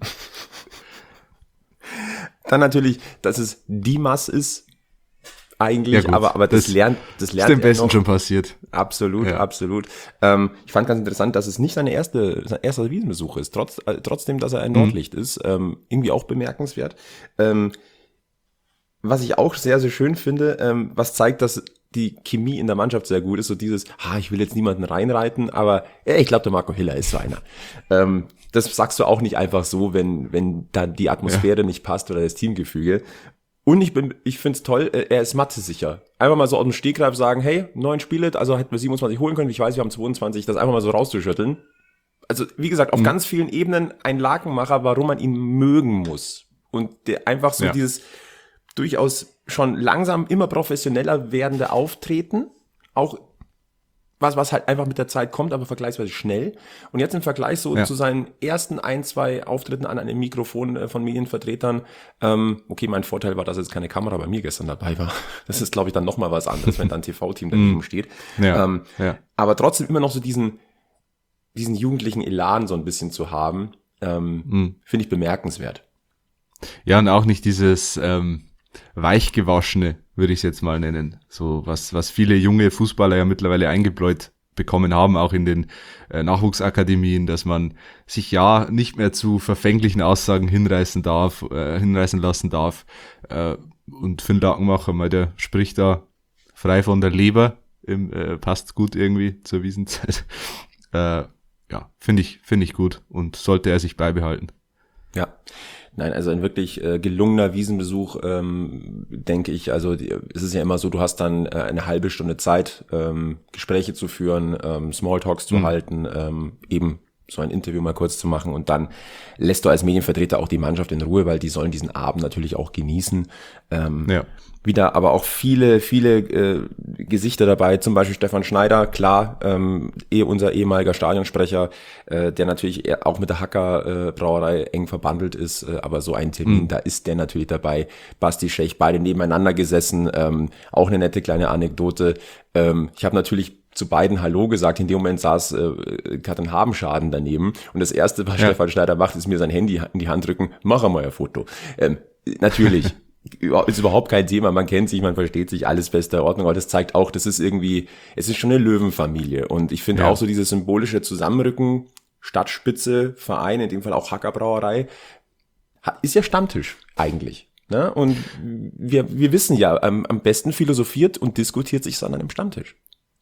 Dann natürlich, dass es die Mass ist, eigentlich, ja, aber, aber das, das lernt, das lernt ist dem Besten noch. Schon passiert. Absolut, ja. absolut. Ähm, ich fand ganz interessant, dass es nicht seine erste, sein erster Wiesenbesuch ist, trotz, äh, trotzdem, dass er ein Nordlicht mhm. ist, ähm, irgendwie auch bemerkenswert. Ähm, was ich auch sehr, sehr schön finde, ähm, was zeigt, dass die Chemie in der Mannschaft sehr gut ist, so dieses, ah, ich will jetzt niemanden reinreiten, aber ja, ich glaube, der Marco Hiller ist so einer. Ähm, das sagst du auch nicht einfach so, wenn, wenn dann die Atmosphäre ja. nicht passt oder das Teamgefüge. Und ich bin, ich find's toll, er ist mathesicher. Einfach mal so aus dem Stegreif sagen, hey, neun Spiele, also hätten wir siebenundzwanzig holen können, ich weiß, wir haben zweiundzwanzig, das einfach mal so rauszuschütteln. Also, wie gesagt, auf mhm. ganz vielen Ebenen ein Lakenmacher, warum man ihn mögen muss. Und der einfach so ja. dieses durchaus schon langsam immer professioneller werdende Auftreten, auch was, was halt einfach mit der Zeit kommt, aber vergleichsweise schnell. Und jetzt im Vergleich so ja. zu seinen ersten ein, zwei Auftritten an einem Mikrofon äh, von Medienvertretern, ähm, okay, mein Vorteil war, dass jetzt keine Kamera bei mir gestern dabei war. Das ist, glaube ich, dann nochmal was anderes, wenn dann ein T V-Team daneben steht. Ja. Ähm, ja. Aber trotzdem immer noch so diesen, diesen jugendlichen Elan so ein bisschen zu haben, ähm, mhm. finde ich bemerkenswert. Ja, und auch nicht dieses, ähm, weichgewaschene, würde ich es jetzt mal nennen. So was, was viele junge Fußballer ja mittlerweile eingebläut bekommen haben, auch in den äh, Nachwuchsakademien, dass man sich ja nicht mehr zu verfänglichen Aussagen hinreißen darf, äh, hinreißen lassen darf. Äh, und Finn Lakenmacher, mal der spricht da frei von der Leber, im, äh, passt gut irgendwie zur Wiesenzeit. Äh, ja, finde ich, finde ich gut und sollte er sich beibehalten. Ja, nein, also ein wirklich äh, gelungener Wiesenbesuch, ähm, denke ich, also die, es ist ja immer so, du hast dann äh, eine halbe Stunde Zeit, ähm, Gespräche zu führen, ähm, Smalltalks zu mhm. halten, ähm, eben so ein Interview mal kurz zu machen und dann lässt du als Medienvertreter auch die Mannschaft in Ruhe, weil die sollen diesen Abend natürlich auch genießen. Ähm, ja. Wieder aber auch viele, viele äh, Gesichter dabei, zum Beispiel Stefan Schneider, klar, ähm, eh unser ehemaliger Stadionsprecher, äh, der natürlich eher auch mit der Hacker äh, Brauerei eng verbandelt ist, äh, aber so ein Termin, mhm. da ist der natürlich dabei. Basti Schech, beide nebeneinander gesessen, ähm, auch eine nette kleine Anekdote. Ähm, ich habe natürlich zu beiden Hallo gesagt, in dem Moment saß äh, Katrin Habenschaden daneben und das Erste, was ja. Stefan Schneider macht, ist mir sein Handy in die Hand drücken, mach einmal ein Foto. Ähm, natürlich. Ist überhaupt kein Thema, man kennt sich, man versteht sich, alles beste Ordnung, aber das zeigt auch, das ist irgendwie, es ist schon eine Löwenfamilie und ich finde ja. auch so dieses symbolische Zusammenrücken, Stadtspitze, Verein, in dem Fall auch Hackerbrauerei, ist ja Stammtisch eigentlich. Ne? Und wir, wir wissen ja, am, am besten philosophiert und diskutiert sich an einem Stammtisch.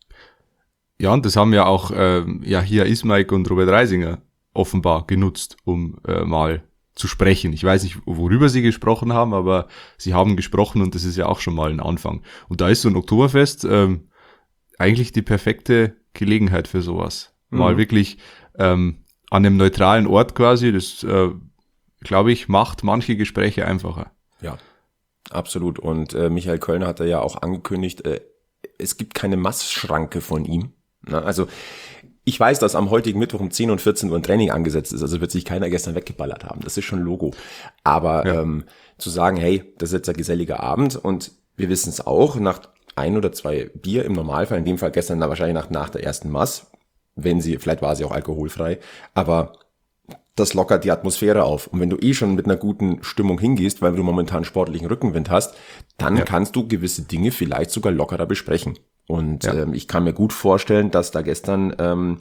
Ja, und das haben ja auch äh, ja hier Ismaik und Robert Reisinger offenbar genutzt, um äh, mal zu sprechen. Ich weiß nicht, worüber sie gesprochen haben, aber sie haben gesprochen und das ist ja auch schon mal ein Anfang. Und da ist so ein Oktoberfest ähm, eigentlich die perfekte Gelegenheit für sowas. Mhm. Mal wirklich ähm, an einem neutralen Ort quasi, das äh, glaube ich, macht manche Gespräche einfacher. Ja, absolut. Und äh, Michael Kölner hat ja auch angekündigt, äh, es gibt keine Massschranke von ihm. Na, also ich weiß, dass am heutigen Mittwoch um zehn und vierzehn Uhr ein Training angesetzt ist, also wird sich keiner gestern weggeballert haben. Das ist schon Logo. Aber ja. ähm, zu sagen, hey, das ist jetzt ein geselliger Abend und wir wissen es auch, nach ein oder zwei Bier im Normalfall, in dem Fall gestern na, wahrscheinlich nach, nach der ersten Mass, wenn sie, vielleicht war sie auch alkoholfrei, aber das lockert die Atmosphäre auf. Und wenn du eh schon mit einer guten Stimmung hingehst, weil du momentan sportlichen Rückenwind hast, dann ja. kannst du gewisse Dinge vielleicht sogar lockerer besprechen. Und ja. ähm, ich kann mir gut vorstellen, dass da gestern, ähm,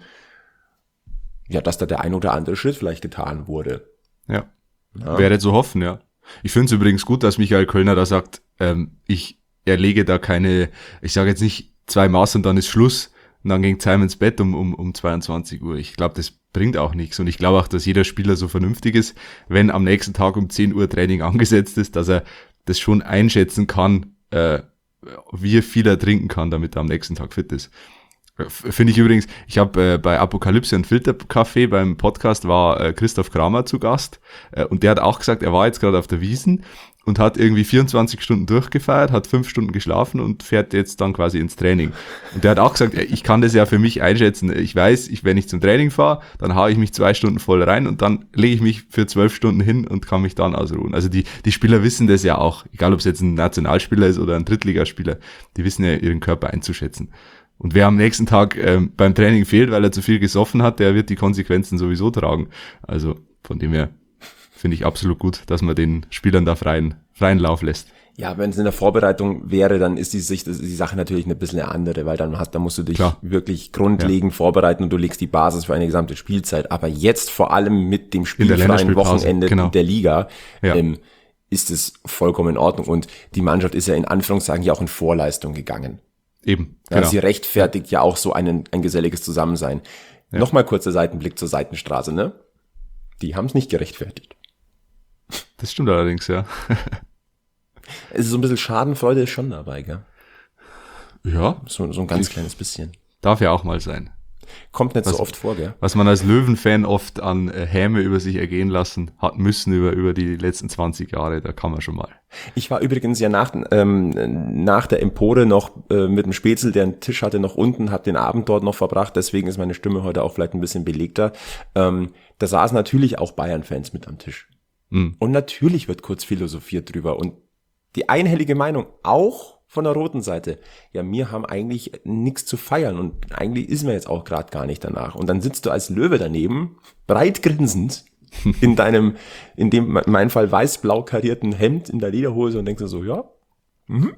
ja, dass da der ein oder andere Schritt vielleicht getan wurde. Ja, ja. Wäre zu hoffen, ja. Ich finde es übrigens gut, dass Michael Kölner da sagt, ähm, ich erlege da keine, ich sage jetzt nicht zwei Maß und dann ist Schluss und dann ging Simon ins Bett um, um, um zweiundzwanzig Uhr. Ich glaube, das bringt auch nichts und ich glaube auch, dass jeder Spieler so vernünftig ist, wenn am nächsten Tag um zehn Uhr Training angesetzt ist, dass er das schon einschätzen kann, äh, wie viel er trinken kann, damit er am nächsten Tag fit ist. Finde ich übrigens, ich habe äh, bei Apokalypse und Filterkaffee beim Podcast war äh, Christoph Kramer zu Gast äh, und der hat auch gesagt, er war jetzt gerade auf der Wiesn und hat irgendwie vierundzwanzig Stunden durchgefeiert, hat fünf Stunden geschlafen und fährt jetzt dann quasi ins Training. Und der hat auch gesagt, ich kann das ja für mich einschätzen. Ich weiß, ich, wenn ich zum Training fahre, dann haue ich mich zwei Stunden voll rein und dann lege ich mich für zwölf Stunden hin und kann mich dann ausruhen. Also die, die Spieler wissen das ja auch, egal ob es jetzt ein Nationalspieler ist oder ein Drittligaspieler, die wissen ja ihren Körper einzuschätzen. Und wer am nächsten Tag ähm, beim Training fehlt, weil er zu viel gesoffen hat, der wird die Konsequenzen sowieso tragen. Also von dem her finde ich absolut gut, dass man den Spielern da freien, freien Lauf lässt. Ja, wenn es in der Vorbereitung wäre, dann ist die, Sicht, die Sache natürlich ein bisschen eine andere, weil dann hast, da musst du dich Klar. wirklich grundlegend ja. vorbereiten und du legst die Basis für eine gesamte Spielzeit. Aber jetzt vor allem mit dem spielfreien Wochenende genau. der Liga ja. ähm, ist es vollkommen in Ordnung. Und die Mannschaft ist ja in Anführungszeichen ja auch in Vorleistung gegangen. Eben. Genau. Ja, sie rechtfertigt ja auch so einen, ein geselliges Zusammensein. Ja. Nochmal kurzer Seitenblick zur Seitenstraße, ne? Die haben es nicht gerechtfertigt. Das stimmt allerdings, ja. Es ist so ein bisschen Schadenfreude ist schon dabei, gell? Ja. So, so ein ganz kleines bisschen. Darf ja auch mal sein. Kommt nicht was, so oft vor, gell? Was man als Löwenfan oft an äh, Häme über sich ergehen lassen hat müssen über, über die letzten zwanzig Jahre, da kann man schon mal. Ich war übrigens ja nach, ähm, nach der Empore noch äh, mit dem Spätzl, der einen Tisch hatte, noch unten, hab den Abend dort noch verbracht, deswegen ist meine Stimme heute auch vielleicht ein bisschen belegter. Ähm, da saßen natürlich auch Bayern-Fans mit am Tisch. Mhm. Und natürlich wird kurz philosophiert drüber und die einhellige Meinung auch von der roten Seite, ja, wir haben eigentlich nichts zu feiern und eigentlich ist mir jetzt auch gerade gar nicht danach. Und dann sitzt du als Löwe daneben, breit grinsend in deinem, in dem, in meinem Fall weiß-blau karierten Hemd in der Lederhose und denkst dir so, ja, mhm.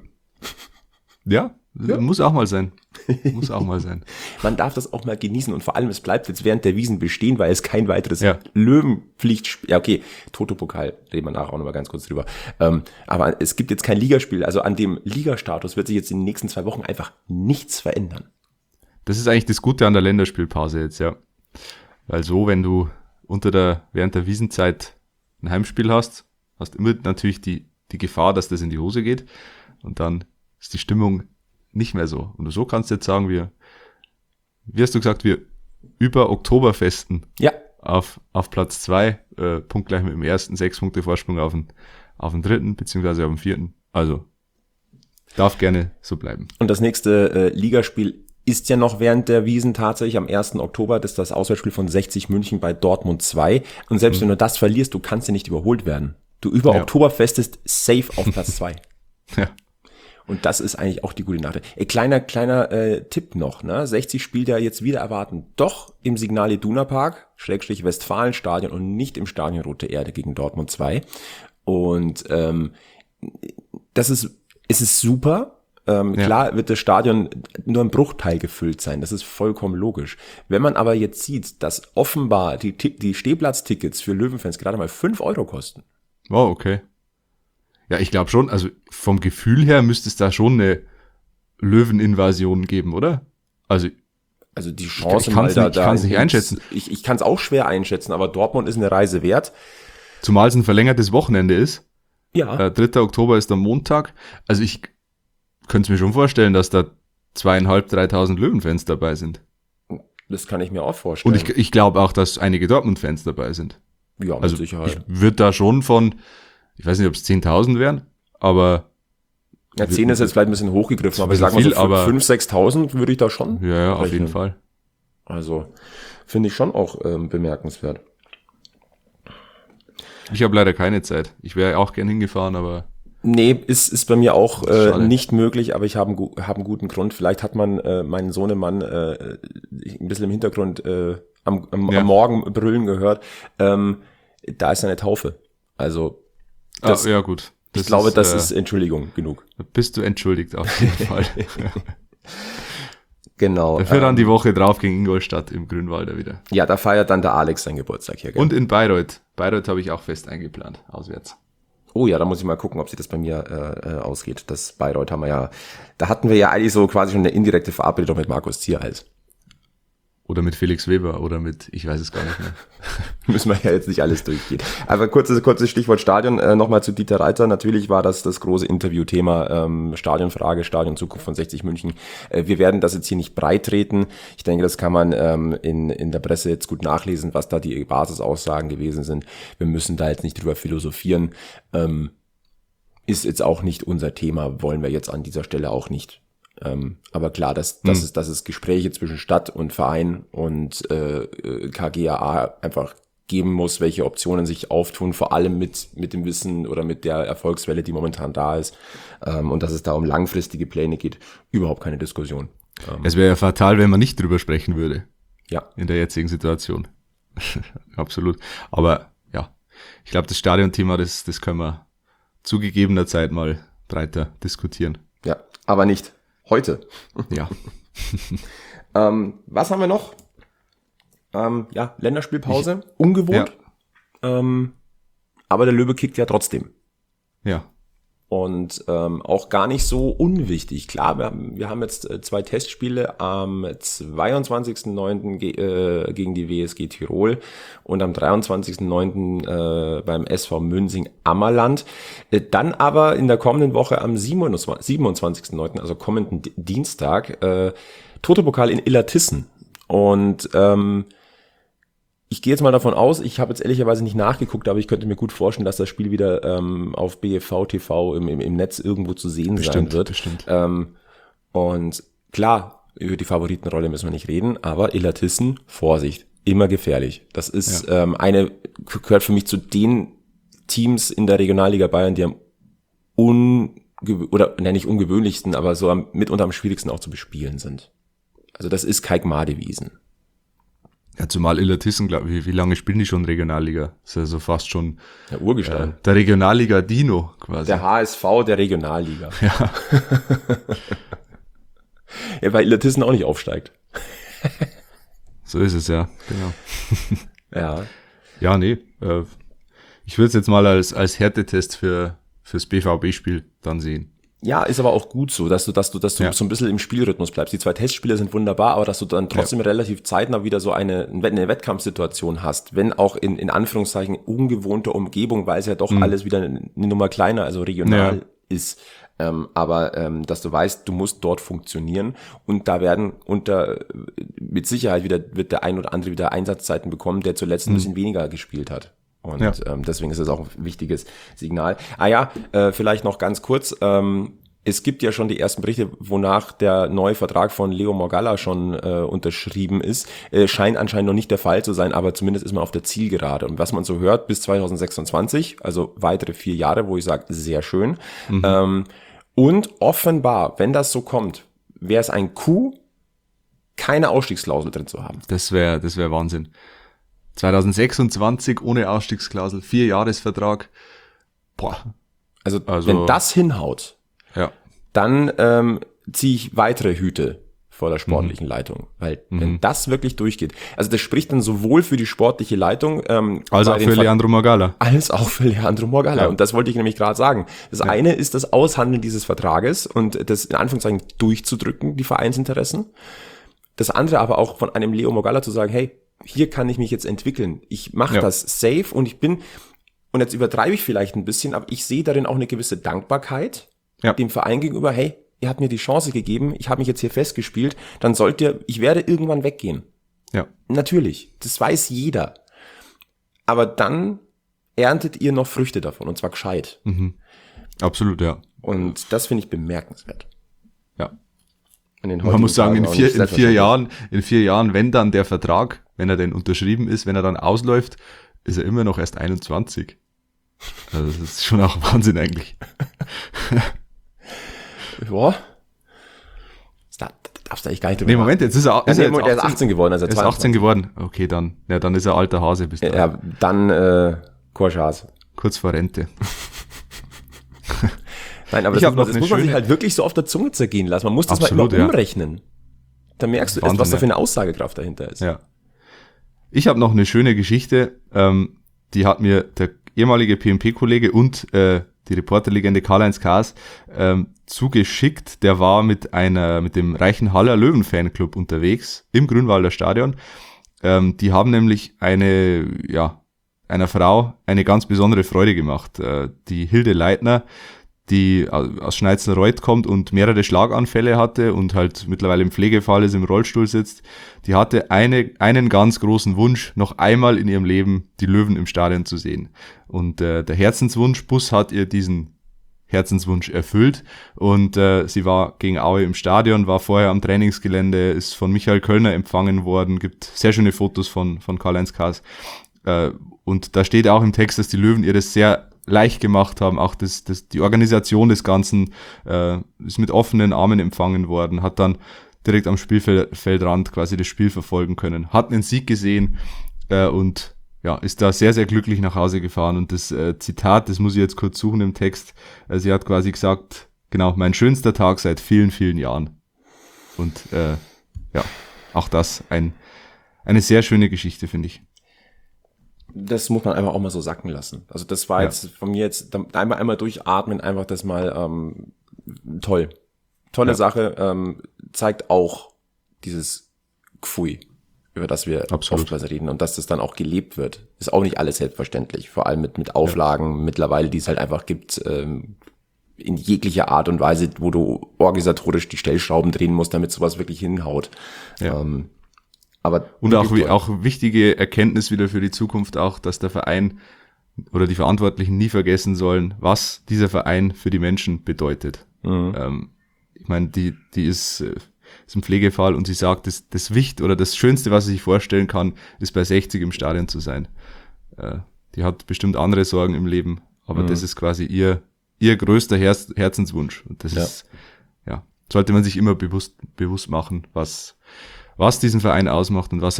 Ja, Ja. muss auch mal sein. Muss auch mal sein. Man darf das auch mal genießen und vor allem, es bleibt jetzt während der Wiesn bestehen, weil es kein weiteres Ja. Löwenpflichtspiel, ja okay, Toto-Pokal, reden wir nachher auch noch mal ganz kurz drüber, ähm, aber es gibt jetzt kein Ligaspiel, also an dem Ligastatus wird sich jetzt in den nächsten zwei Wochen einfach nichts verändern. Das ist eigentlich das Gute an der Länderspielpause jetzt, ja. Weil so, wenn du unter der, während der Wiesenzeit ein Heimspiel hast, hast immer natürlich die, die Gefahr, dass das in die Hose geht und dann ist die Stimmung nicht mehr so. Und so kannst du jetzt sagen, wir, wie hast du gesagt, wir über Oktoberfesten Ja, auf, auf Platz zwei, äh, punktgleich mit dem ersten, sechs Punkte Vorsprung auf den, auf den dritten, beziehungsweise auf den vierten. Also, darf gerne so bleiben. und das nächste äh, Ligaspiel ist ja noch während der Wiesn tatsächlich am ersten Oktober, das ist das Auswärtsspiel von sechzig München bei Dortmund zwei. Und selbst wenn du das verlierst, du kannst ja nicht überholt werden. Du über Ja. Oktoberfestest safe auf Platz zwei. Ja. Und das ist eigentlich auch die gute Nachricht. Ey, kleiner, kleiner äh, Tipp noch, ne? sechzig spielt ja jetzt wieder erwarten, doch im Signal Iduna Park, Schrägstrich Westfalenstadion und nicht im Stadion Rote Erde gegen Dortmund zwei. Und ähm, das ist, es ist super. Ähm, Ja. Klar wird das Stadion nur ein Bruchteil gefüllt sein, das ist vollkommen logisch. Wenn man aber jetzt sieht, dass offenbar die, Ti- die Stehplatztickets für Löwenfans gerade mal fünf Euro kosten. Wow, okay. Ja, ich glaube schon, also vom Gefühl her müsste es da schon eine Löweninvasion geben, oder? Also, Also die Chance ich mal kann's da, nicht- ich da kann's nicht einschätzen. Ich, ich kann es auch schwer einschätzen, aber Dortmund ist eine Reise wert. zumal es ein verlängertes Wochenende ist. Ja. Äh, dritter Oktober ist der Montag. Also ich könnte es mir schon vorstellen, dass da zweieinhalb, dreitausend Löwenfans dabei sind. Das kann ich mir auch vorstellen. Und ich, ich glaube auch, dass einige Dortmund-Fans dabei sind. ja, mit Also Sicherheit. ich würde da schon von, ich weiß nicht, ob es zehntausend wären, aber Ja, zehn ist jetzt vielleicht ein bisschen hochgegriffen, aber ich bisschen sag mal so viel, aber- fünf, sechstausend würde ich da schon. ja, ja, auf rechnen. jeden Fall. Also finde ich schon auch ähm, bemerkenswert. Ich habe leider keine Zeit. Ich wäre auch gern hingefahren, aber Nee, ist, ist bei mir auch äh, Schade. nicht möglich, aber ich habe einen, gu- hab einen guten Grund. Vielleicht hat man äh, meinen Sohnemann äh, ein bisschen im Hintergrund äh, am, am, Ja. am Morgen brüllen gehört. Ähm, da ist seine Taufe. Also das, ah, ja gut. ich glaube, das äh, ist Entschuldigung genug. bist du entschuldigt auf jeden Fall. Genau. Dafür dann ähm, die Woche drauf gegen Ingolstadt im Grünwalder wieder. ja, da feiert dann der Alex seinen Geburtstag hier. Gell? Und in Bayreuth. Bayreuth habe ich auch fest eingeplant, auswärts. Oh ja, da muss ich mal gucken, ob sich das bei mir äh, äh, ausgeht. Das Bayreuth haben wir ja, da hatten wir ja eigentlich so quasi schon eine indirekte Verabredung mit Markus Zierhals. Oder mit Felix Weber oder mit, ich weiß es gar nicht mehr. Müssen wir ja jetzt nicht alles durchgehen. Aber kurzes, kurzes Stichwort Stadion, äh, nochmal zu Dieter Reiter. Natürlich war das das große Interviewthema, ähm, Stadionfrage, Stadionzukunft von sechzig München. Äh, wir werden das jetzt hier nicht breit treten. Ich denke, das kann man ähm, in, in der Presse jetzt gut nachlesen, was da die Basisaussagen gewesen sind. Wir müssen da jetzt nicht drüber philosophieren. Ähm, ist jetzt auch nicht unser Thema, wollen wir jetzt an dieser Stelle auch nicht. Ähm, aber klar, dass, dass, Hm. es, dass es Gespräche zwischen Stadt und Verein und äh, äh, K G A A einfach geben muss, welche Optionen sich auftun, vor allem mit, mit dem Wissen oder mit der Erfolgswelle, die momentan da ist. Ähm, und dass es da um langfristige Pläne geht, überhaupt keine Diskussion. Ähm, Es wäre ja fatal, wenn man nicht drüber sprechen würde. ja, In der jetzigen Situation. Absolut. Aber ja, ich glaube, das Stadionthema, das, das können wir zu gegebener Zeit mal breiter diskutieren. ja, aber nicht heute. Ja. Ähm, was haben wir noch? Ähm, ja, Länderspielpause, ungewohnt. Ähm, aber der Löwe kickt ja trotzdem. Ja. Und ähm, auch gar nicht so unwichtig. Klar, wir haben, wir haben jetzt äh, zwei Testspiele am zweiundzwanzigsten neunten Ge äh, gegen die W S G Tirol und am dreiundzwanzigsten neunten äh, beim S V Münsing Ammerland. Äh, dann aber in der kommenden Woche am siebenundzwanzigsten neunten, also kommenden D- Dienstag, äh, Toto-Pokal in Illertissen. Und ähm, ich gehe jetzt mal davon aus, ich habe jetzt ehrlicherweise nicht nachgeguckt, aber ich könnte mir gut vorstellen, dass das Spiel wieder ähm, auf B F V T V im, im, im Netz irgendwo zu sehen Bestimmt, sein wird. bestimmt. Ähm, und klar, über die Favoritenrolle müssen wir nicht reden, aber Illertissen, Vorsicht, immer gefährlich. Das ist Ja. ähm, eine, gehört für mich zu den Teams in der Regionalliga Bayern, die am unge oder ne, nicht ungewöhnlichsten, aber so am, mitunter am schwierigsten auch zu bespielen sind. Also das ist Kalk Madewiesen. Ja, zumal Illertissen, glaube ich, wie, wie lange spielen die schon Regionalliga? Das ist ja so fast schon Der Urgestein. äh, der Regionalliga-Dino quasi. Der H S V der Regionalliga. Ja. Ja, weil Illertissen auch nicht aufsteigt. So ist es, ja, genau. Ja. Ja, nee, äh, ich würde es jetzt mal als, als Härtetest für fürs B V B-Spiel dann sehen. Ja, ist aber auch gut so, dass du, dass du, dass du Ja. so ein bisschen im Spielrhythmus bleibst. Die zwei Testspiele sind wunderbar, aber dass du dann trotzdem Ja. relativ zeitnah wieder so eine, eine Wettkampfsituation hast, wenn auch in, in Anführungszeichen ungewohnter Umgebung, weil es ja doch Mhm. alles wieder eine Nummer kleiner, also regional Ja. ist. Ähm, aber ähm, dass du weißt, du musst dort funktionieren und da werden unter mit Sicherheit wieder wird der ein oder andere wieder Einsatzzeiten bekommen, der zuletzt ein bisschen weniger gespielt hat. Und Ja. ähm, deswegen ist es auch ein wichtiges Signal. Ah ja, äh, vielleicht noch ganz kurz. Ähm, es gibt ja schon die ersten Berichte, wonach der neue Vertrag von Leo Morgalla schon äh, unterschrieben ist. Äh, scheint anscheinend noch nicht der Fall zu sein, aber zumindest ist man auf der Zielgerade. Und was man so hört, bis zwanzig sechsundzwanzig, also weitere vier Jahre, wo ich sage, sehr schön. Mhm. Ähm, und offenbar, wenn das so kommt, wäre es ein Coup, keine Ausstiegsklausel drin zu haben. Das wäre das wäre Wahnsinn. zwanzig sechsundzwanzig ohne Ausstiegsklausel, Vierjahresvertrag. Boah, Also, Also- wenn das hinhaut, ja. dann ähm, ziehe ich weitere Hüte vor der sportlichen Leitung. Weil wenn das wirklich durchgeht, also das spricht dann sowohl für die sportliche Leitung, ähm, Also bei auch den für Ver- Leandro Morgalla. als auch für Leandro Morgalla. Ja. Und das wollte ich nämlich gerade sagen. Das eine ist das Aushandeln dieses Vertrages und das in Anführungszeichen durchzudrücken, die Vereinsinteressen. Das andere aber auch von einem Leo Morgalla zu sagen, hey, hier kann ich mich jetzt entwickeln. Ich mache Ja. das safe und ich bin, und jetzt übertreibe ich vielleicht ein bisschen, aber ich sehe darin auch eine gewisse Dankbarkeit Ja. dem Verein gegenüber, hey, ihr habt mir die Chance gegeben, ich habe mich jetzt hier festgespielt, dann sollt ihr, ich werde irgendwann weggehen. Ja. Natürlich, das weiß jeder. Aber dann erntet ihr noch Früchte davon, und zwar gescheit. Mhm. Absolut, ja. Und das finde ich bemerkenswert. Ja. In den Man heutigen muss sagen, in Tagen auch vier, nicht in vier selbstverständlich. Jahren, in vier Jahren, wenn dann der Vertrag, wenn er denn unterschrieben ist, wenn er dann ausläuft, ist er immer noch erst einundzwanzig. Also das ist schon auch Wahnsinn eigentlich. Ja. Da, da darfst du eigentlich gar nicht drüber Nee, Moment, jetzt ist er, Ja, ist nee, er jetzt er ist achtzehn geworden, also Er ist achtzehn geworden. Okay, dann, ja, dann ist er alter Hase bis dahin. Ja, dann äh, Korschas. Kurz vor Rente. Nein, aber Ich das, hab muss, noch das eine muss man sich schöne- halt wirklich so auf der Zunge zergehen lassen. Man muss das Absolut, mal immer ja. umrechnen. Da merkst du erst, Wahnsinn, was da ja. für eine Aussagekraft dahinter ist. Ja. Ich habe noch eine schöne Geschichte, ähm, die hat mir der ehemalige P M P-Kollege und äh, die Reporterlegende Karl-Heinz Kaas ähm, zugeschickt. Der war mit einer mit dem Reichenhaller Löwen-Fanclub unterwegs im Grünwalder Stadion. Ähm, die haben nämlich eine, ja, einer Frau eine ganz besondere Freude gemacht. Äh, die Hilde Leitner, die aus Schneizenreuth kommt und mehrere Schlaganfälle hatte und halt mittlerweile im Pflegefall ist, im Rollstuhl sitzt, die hatte eine, einen ganz großen Wunsch, noch einmal in ihrem Leben die Löwen im Stadion zu sehen. Und äh, der Herzenswunschbus hat ihr diesen Herzenswunsch erfüllt und äh, sie war gegen Aue im Stadion, war vorher am Trainingsgelände, ist von Michael Kölner empfangen worden, gibt sehr schöne Fotos von, von Karl-Heinz Kaas. Äh, und da steht auch im Text, dass die Löwen ihr das sehr leicht gemacht haben, auch das, das, die Organisation des Ganzen äh, ist mit offenen Armen empfangen worden, hat dann direkt am Spielfeldrand quasi das Spiel verfolgen können, hat einen Sieg gesehen äh, und ja, ist da sehr, sehr glücklich nach Hause gefahren. Und das äh, Zitat, das muss ich jetzt kurz suchen im Text, äh, sie hat quasi gesagt, genau, mein schönster Tag seit vielen, vielen Jahren. Und äh, ja, auch das ein, eine sehr schöne Geschichte, finde ich. Das muss man einfach auch mal so sacken lassen. Also das war Ja. jetzt von mir jetzt einmal einmal durchatmen, einfach das mal ähm, toll. Tolle Ja. Sache, ähm, zeigt auch dieses Gfui, über das wir Absolut. oftmals reden und dass das dann auch gelebt wird. Ist auch nicht alles selbstverständlich, vor allem mit mit Auflagen mittlerweile, die es halt einfach gibt, ähm, in jeglicher Art und Weise, wo du organisatorisch die Stellschrauben drehen musst, damit sowas wirklich hinhaut. Ja. Ähm, aber Und auch, wirklich wie- auch wichtige Erkenntnis wieder für die Zukunft auch, dass der Verein oder die Verantwortlichen nie vergessen sollen, was dieser Verein für die Menschen bedeutet. Mhm. Ähm, ich meine, die, die ist, äh, ist ein Pflegefall und sie sagt, das, das Wicht oder das Schönste, was sie sich vorstellen kann, ist bei sechzig im Stadion zu sein. Äh, die hat bestimmt andere Sorgen im Leben, aber Mhm. das ist quasi ihr, ihr größter Herz, Herzenswunsch. Und das Ja. ist, sollte man sich immer bewusst, bewusst machen, was, was diesen Verein ausmacht und was er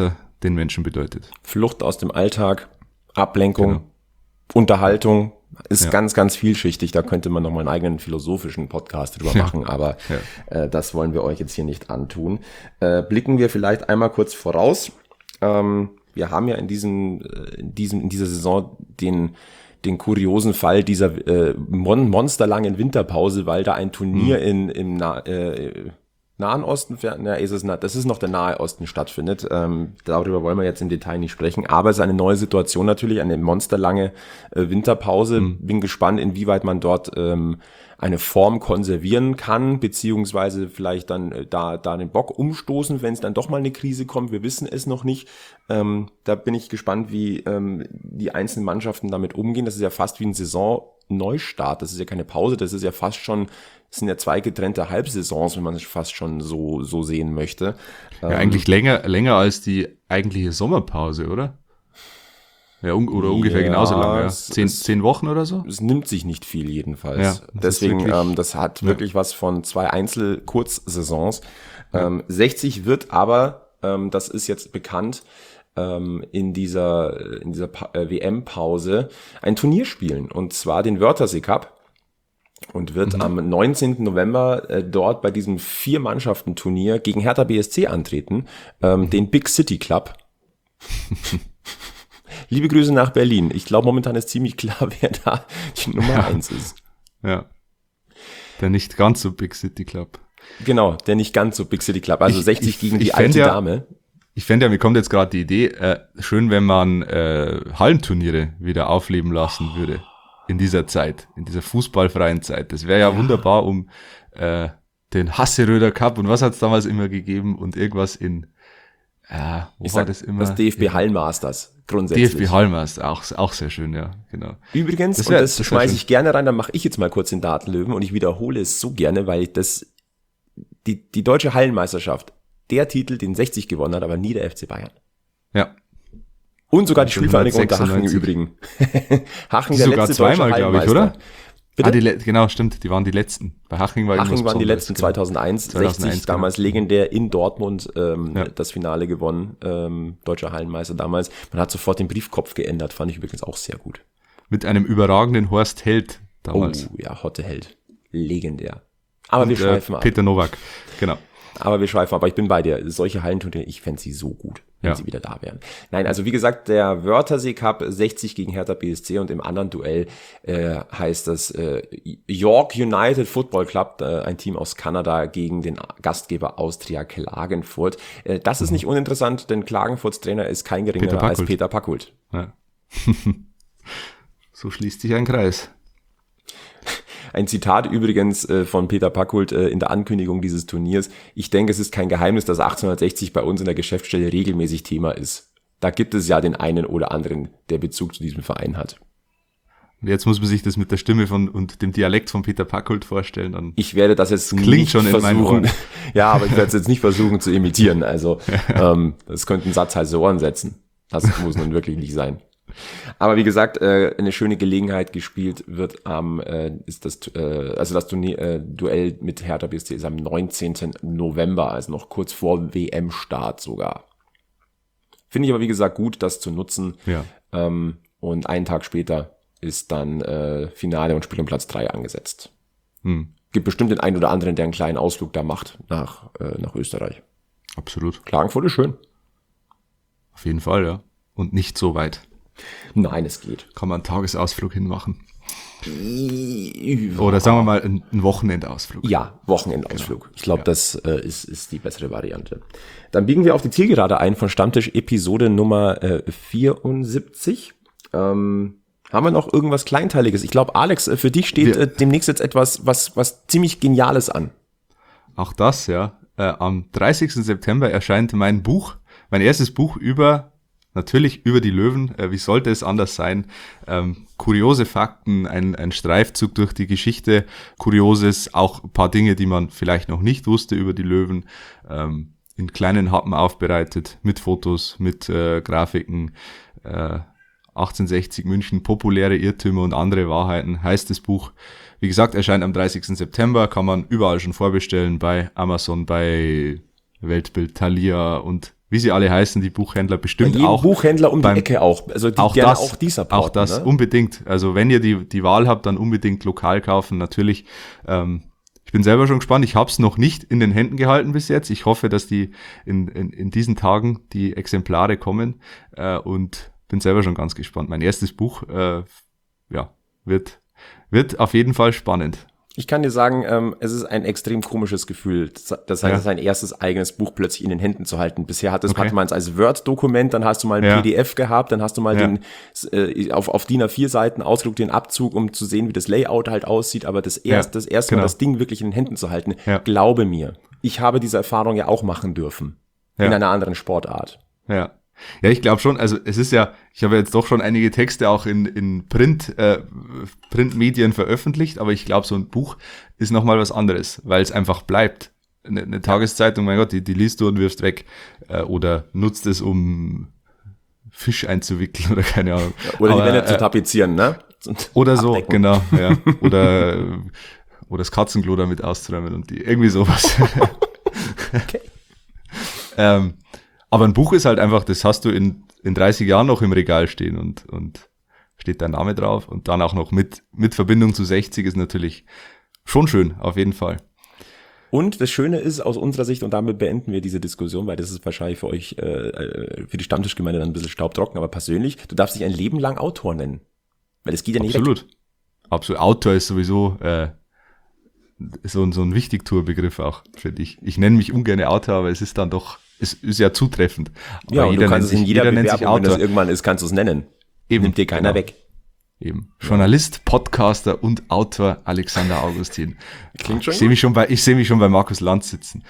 den Menschen bedeutet. Flucht aus dem Alltag, Ablenkung, Genau. Unterhaltung ist Ja. ganz, ganz vielschichtig. Da könnte man nochmal einen eigenen philosophischen Podcast drüber Ja. machen, aber Ja. äh, das wollen wir euch jetzt hier nicht antun. Äh, blicken wir vielleicht einmal kurz voraus. Ähm, wir haben ja in diesem, äh, in diesem, in dieser Saison den den kuriosen Fall dieser äh, mon monsterlangen Winterpause, weil da ein Turnier Mhm. in im Na äh, Nahen Osten, na, ist es, na, das ist noch der Nahe Osten stattfindet. Ähm, darüber wollen wir jetzt im Detail nicht sprechen, aber es ist eine neue Situation natürlich, eine monsterlange äh, Winterpause. Mhm. Bin gespannt, inwieweit man dort ähm, eine Form konservieren kann, beziehungsweise vielleicht dann äh, da, da den Bock umstoßen, wenn es dann doch mal eine Krise kommt. Wir wissen es noch nicht. Ähm, da bin ich gespannt, wie ähm, die einzelnen Mannschaften damit umgehen. Das ist ja fast wie ein Saisonneustart. Das ist ja keine Pause, das ist ja fast schon, das sind ja zwei getrennte Halbsaisons, wenn man es fast schon so, so sehen möchte. Ja, Ähm, eigentlich länger, länger als die eigentliche Sommerpause, oder? Ja, un oder ungefähr Ja, genauso lange, ja. es Zehn, ist- zehn Wochen oder so? Es nimmt sich nicht viel jedenfalls. Ja, das ist Deswegen, wirklich- ähm, das hat ja. wirklich was von zwei Einzel-Kurzsaisons. Ähm, sechzig wird aber, ähm, das ist jetzt bekannt, ähm, in dieser, in dieser Pa- äh, W M-Pause ein Turnier spielen. Und zwar den Wörthersee Cup. Und wird Mhm. am neunzehnten November äh, dort bei diesem Vier-Mannschaften-Turnier gegen Hertha B S C antreten, ähm, den Big City Club. Liebe Grüße nach Berlin. Ich glaube, momentan ist ziemlich klar, wer da die Nummer Ja. eins ist. Ja. Der nicht ganz so Big City Club. Genau, der nicht ganz so Big City Club. Also Ich- sechzig ich- gegen ich die fänd alte ja- Dame. Ich fände ja, mir kommt jetzt gerade die Idee, äh, schön, wenn man äh, Hallenturniere wieder aufleben lassen würde. In dieser Zeit, in dieser fußballfreien Zeit. Das wäre ja, wunderbar, um äh, den Hasseröder Cup und was hat es damals immer gegeben und irgendwas in, äh, wo Ich war sag, das immer? das D F B Ja, Hallenmasters. Grundsätzlich. D F B Hallenmasters, auch, auch sehr schön, ja, genau. Übrigens, Das und wär- das, das wär schmeiße schön. ich gerne rein, dann mache ich jetzt mal kurz den Datenlöwen und ich wiederhole es so gerne, weil ich das, die, die deutsche Hallenmeisterschaft, der Titel, den sechzig gewonnen hat, aber nie der F C Bayern. Ja, Und sogar die Spielvereinigung unter Haching im neunzehnhundertsechsundneunzig. Übrigen. Haching, Die der sogar letzte zweimal, deutsche glaube ich, Hallenmeister. oder? Bitte? Ah, die Le genau, stimmt, die waren die letzten. Bei Haching war Haching irgendwas waren die Besonderes, letzten genau. zweitausendeins, zweitausendeins, sechzig damals genau. legendär in Dortmund ähm, Ja. das Finale gewonnen, ähm, deutscher Hallenmeister damals. Man hat sofort den Briefkopf geändert, fand ich übrigens auch sehr gut. Mit einem überragenden Horst Held damals. Oh ja, Hotte Held. Legendär. Aber wir Und, schweifen äh, ab. Peter Nowak, genau. Aber wir schweifen ab. Aber ich bin bei dir. Solche Hallenturniere, ich fände sie so gut, wenn Ja. sie wieder da wären. Nein, also wie gesagt, der Wörthersee Cup sechzig gegen Hertha B S C und im anderen Duell äh, heißt das äh, York United Football Club, äh, ein Team aus Kanada gegen den Gastgeber Austria Klagenfurt. Äh, das ist nicht uninteressant, denn Klagenfurts Trainer ist kein geringerer Peter als Packhult. Peter Packhult. Ja. So schließt sich ein Kreis. Ein Zitat übrigens äh, von Peter Packhult äh, in der Ankündigung dieses Turniers. Ich denke, es ist kein Geheimnis, dass achtzehnhundertsechzig bei uns in der Geschäftsstelle regelmäßig Thema ist. Da gibt es ja den einen oder anderen, der Bezug zu diesem Verein hat. Und jetzt muss man sich das mit der Stimme von und dem Dialekt von Peter Packhult vorstellen. Dann Ich werde das jetzt klingt nicht schon in meinen versuchen. Ohren. Ja, aber ich werde es jetzt nicht versuchen zu imitieren. Also ähm, das könnte einen Satz heiße Ohren setzen. Das muss nun wirklich nicht sein. Aber wie gesagt, äh, eine schöne Gelegenheit gespielt wird am, äh, ist das, äh, also das Turnier, äh, Duell mit Hertha B S C ist am neunzehnten November, also noch kurz vor W M-Start sogar. Finde ich aber wie gesagt gut, das zu nutzen. Ja. Ähm, und einen Tag später ist dann äh, Finale und Spiel um Platz drei angesetzt. Hm, Gibt bestimmt den einen oder anderen, der einen kleinen Ausflug da macht nach, äh, nach Österreich. absolut. Klagenfurt ist schön. Auf jeden Fall, ja. Und nicht so weit. Nein, es geht. Kann man einen Tagesausflug hinmachen. Oder sagen wir mal einen, einen Wochenendausflug. Ja, Wochenendausflug. Ich glaube, das äh, ist, ist die bessere Variante. Dann biegen wir auf die Zielgerade ein von Stammtisch Episode Nummer äh, vierundsiebzig. Ähm, haben wir noch irgendwas Kleinteiliges? Ich glaube, Alex, äh, für dich steht Wir- äh, demnächst jetzt etwas, was, was ziemlich Geniales an. Auch das, ja. Äh, am dreißigsten September erscheint mein Buch, mein erstes Buch über, natürlich über die Löwen. Äh, wie sollte es anders sein? Ähm, kuriose Fakten, ein, ein Streifzug durch die Geschichte, Kurioses, auch ein paar Dinge, die man vielleicht noch nicht wusste über die Löwen, ähm, in kleinen Happen aufbereitet, mit Fotos, mit äh, Grafiken, äh, achtzehnhundertsechzig München, populäre Irrtümer und andere Wahrheiten, heißt das Buch. Wie gesagt, erscheint am dreißigsten September, kann man überall schon vorbestellen, bei Amazon, bei Weltbild, Thalia und wie sie alle heißen, die Buchhändler bestimmt Bei auch. Buchhändler um beim, die Ecke auch. Also die auch gerne das, auch die supporten. Auch das, ne? unbedingt. Also wenn ihr die, die Wahl habt, dann unbedingt lokal kaufen, natürlich. Ähm, ich bin selber schon gespannt. Ich habe es noch nicht in den Händen gehalten bis jetzt. Ich hoffe, dass die in, in, in diesen Tagen die Exemplare kommen äh, und bin selber schon ganz gespannt. Mein erstes Buch, äh, ja, wird, wird auf jeden Fall spannend. Ich kann dir sagen, ähm, es ist ein extrem komisches Gefühl. Das heißt, Ja. sein erstes eigenes Buch plötzlich in den Händen zu halten. Bisher hat es, Okay. hatte man es als Word-Dokument, dann hast du mal ein Ja. P D F gehabt, dann hast du mal Ja. den äh, auf, auf D I N A vier Seiten ausgedruckt den Abzug, um zu sehen, wie das Layout halt aussieht. Aber das erste, Ja, das erste genau. Mal das Ding wirklich in den Händen zu halten, Ja. glaube mir, ich habe diese Erfahrung ja auch machen dürfen. Ja. In einer anderen Sportart. Ja. Ja, ich glaube schon, also es ist ja, ich habe jetzt doch schon einige Texte auch in, in Print, äh, Printmedien veröffentlicht, aber ich glaube, so ein Buch ist nochmal was anderes, weil es einfach bleibt. Eine, eine Tageszeitung, mein Gott, die, die liest du und wirfst weg. Äh, oder nutzt es, um Fisch einzuwickeln oder keine Ahnung. Oder aber, die Wände zu äh, tapezieren, ne? Und Oder so, abdecken. genau, ja. Oder, äh, oder das Katzenklo damit auszuräumen und die, irgendwie sowas. Okay. ähm, aber ein Buch ist halt einfach, das hast du in, in dreißig Jahren noch im Regal stehen und, und steht dein Name drauf und dann auch noch mit, mit Verbindung zu sechzig ist natürlich schon schön, auf jeden Fall. Und das Schöne ist aus unserer Sicht, und damit beenden wir diese Diskussion, weil das ist wahrscheinlich für euch, äh, für die Stammtischgemeinde dann ein bisschen staubtrocken, aber persönlich, du darfst dich ein Leben lang Autor nennen. Weil es geht ja nicht weg. Absolut. Absolut. Autor ist sowieso äh, so, so ein Wichtigtuerbegriff auch, finde ich. Ich nenne mich ungern Autor, aber es ist dann doch, es ist ja zutreffend. Aber Ja, und du kannst es in sich, jeder nennt sich Bewerbung, wenn das Autor. irgendwann ist, kannst du es nennen. Eben, Nimmt dir keiner genau. weg. Eben. Journalist, Podcaster und Autor Alexander Augustin. Klingt schon Ich sehe mich schon bei, ich sehe mich schon bei Markus Lanz sitzen.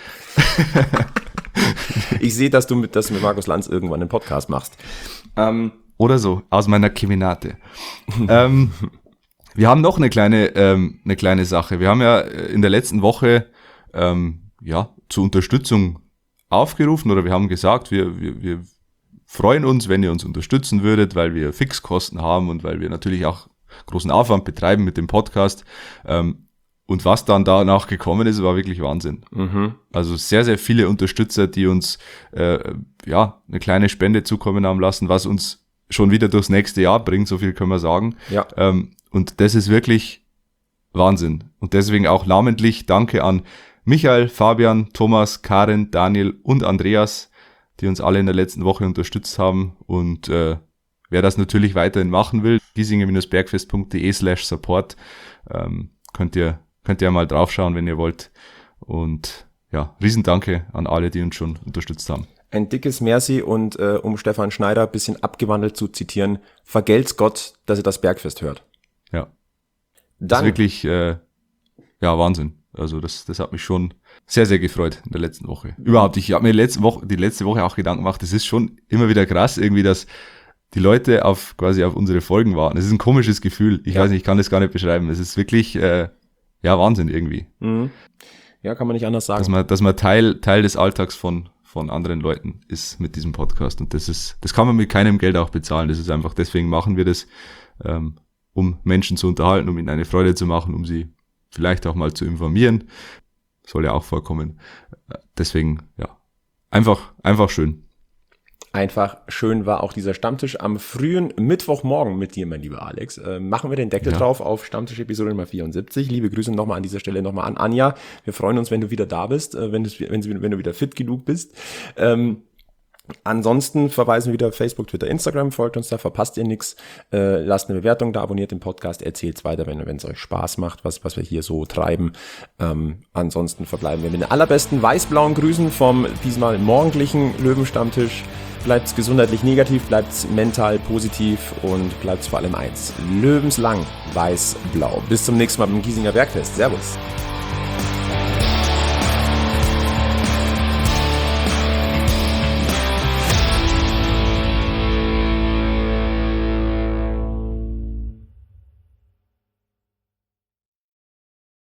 Ich sehe, dass du mit, dass du mit Markus Lanz irgendwann einen Podcast machst. Ähm, Oder so, aus meiner Keminate. ähm, wir haben noch eine kleine, ähm, eine kleine Sache. Wir haben ja in der letzten Woche ähm, ja, zur Unterstützung aufgerufen oder wir haben gesagt, wir, wir, wir freuen uns, wenn ihr uns unterstützen würdet, weil wir Fixkosten haben und weil wir natürlich auch großen Aufwand betreiben mit dem Podcast. Ähm, und was dann danach gekommen ist, war wirklich Wahnsinn. mhm. Also sehr, sehr viele Unterstützer, die uns äh, ja eine kleine Spende zukommen haben lassen, was uns schon wieder durchs nächste Jahr bringt, so viel können wir sagen. Ja. Ähm, und das ist wirklich Wahnsinn. Und deswegen auch namentlich Danke an Michael, Fabian, Thomas, Karin, Daniel und Andreas, die uns alle in der letzten Woche unterstützt haben. Und äh, wer das natürlich weiterhin machen will, giesinger-bergfest.de slash support, ähm, könnt ihr könnt ihr mal draufschauen, wenn ihr wollt. Und ja, Riesendanke an alle, die uns schon unterstützt haben. Ein dickes Merci und äh, um Stefan Schneider ein bisschen abgewandelt zu zitieren, vergelt's Gott, dass ihr das Bergfest hört. Ja. Das Dann, ist wirklich, äh, ja, Wahnsinn. Also das, das hat mich schon sehr, sehr gefreut in der letzten Woche. Überhaupt, ich habe mir letzte Woche, die letzte Woche auch Gedanken gemacht, es ist schon immer wieder krass irgendwie, dass die Leute auf quasi auf unsere Folgen warten. Es ist ein komisches Gefühl. Ich Ja. weiß nicht, ich kann das gar nicht beschreiben. Es ist wirklich, äh, ja, Wahnsinn irgendwie. Mhm. Ja, kann man nicht anders sagen. Dass man, dass man Teil, Teil des Alltags von, von anderen Leuten ist mit diesem Podcast. Und das ist, das kann man mit keinem Geld auch bezahlen. Das ist einfach, deswegen machen wir das, ähm, um Menschen zu unterhalten, um ihnen eine Freude zu machen, um sie vielleicht auch mal zu informieren. Soll ja auch vorkommen. Deswegen, ja, einfach, einfach schön. Einfach schön war auch dieser Stammtisch am frühen Mittwochmorgen mit dir, mein lieber Alex. Äh, machen wir den Deckel Ja. drauf auf Stammtisch-Episode Nummer vierundsiebzig. Liebe Grüße nochmal an dieser Stelle nochmal an Anja. Wir freuen uns, wenn du wieder da bist, äh, wenn, du, wenn, wenn du wieder fit genug bist. Ähm, Ansonsten verweisen wir wieder auf Facebook, Twitter, Instagram, folgt uns da, verpasst ihr nichts, äh, lasst eine Bewertung da, abonniert den Podcast, erzählt es weiter, wenn wenn es euch Spaß macht, was was wir hier so treiben. Ähm, ansonsten verbleiben wir mit den allerbesten weiß-blauen Grüßen vom diesmal morgendlichen Löwenstammtisch. Bleibt's gesundheitlich negativ, bleibt's mental positiv und bleibt's vor allem eins. Löwenslang weiß-blau. Bis zum nächsten Mal beim Giesinger Bergfest. Servus.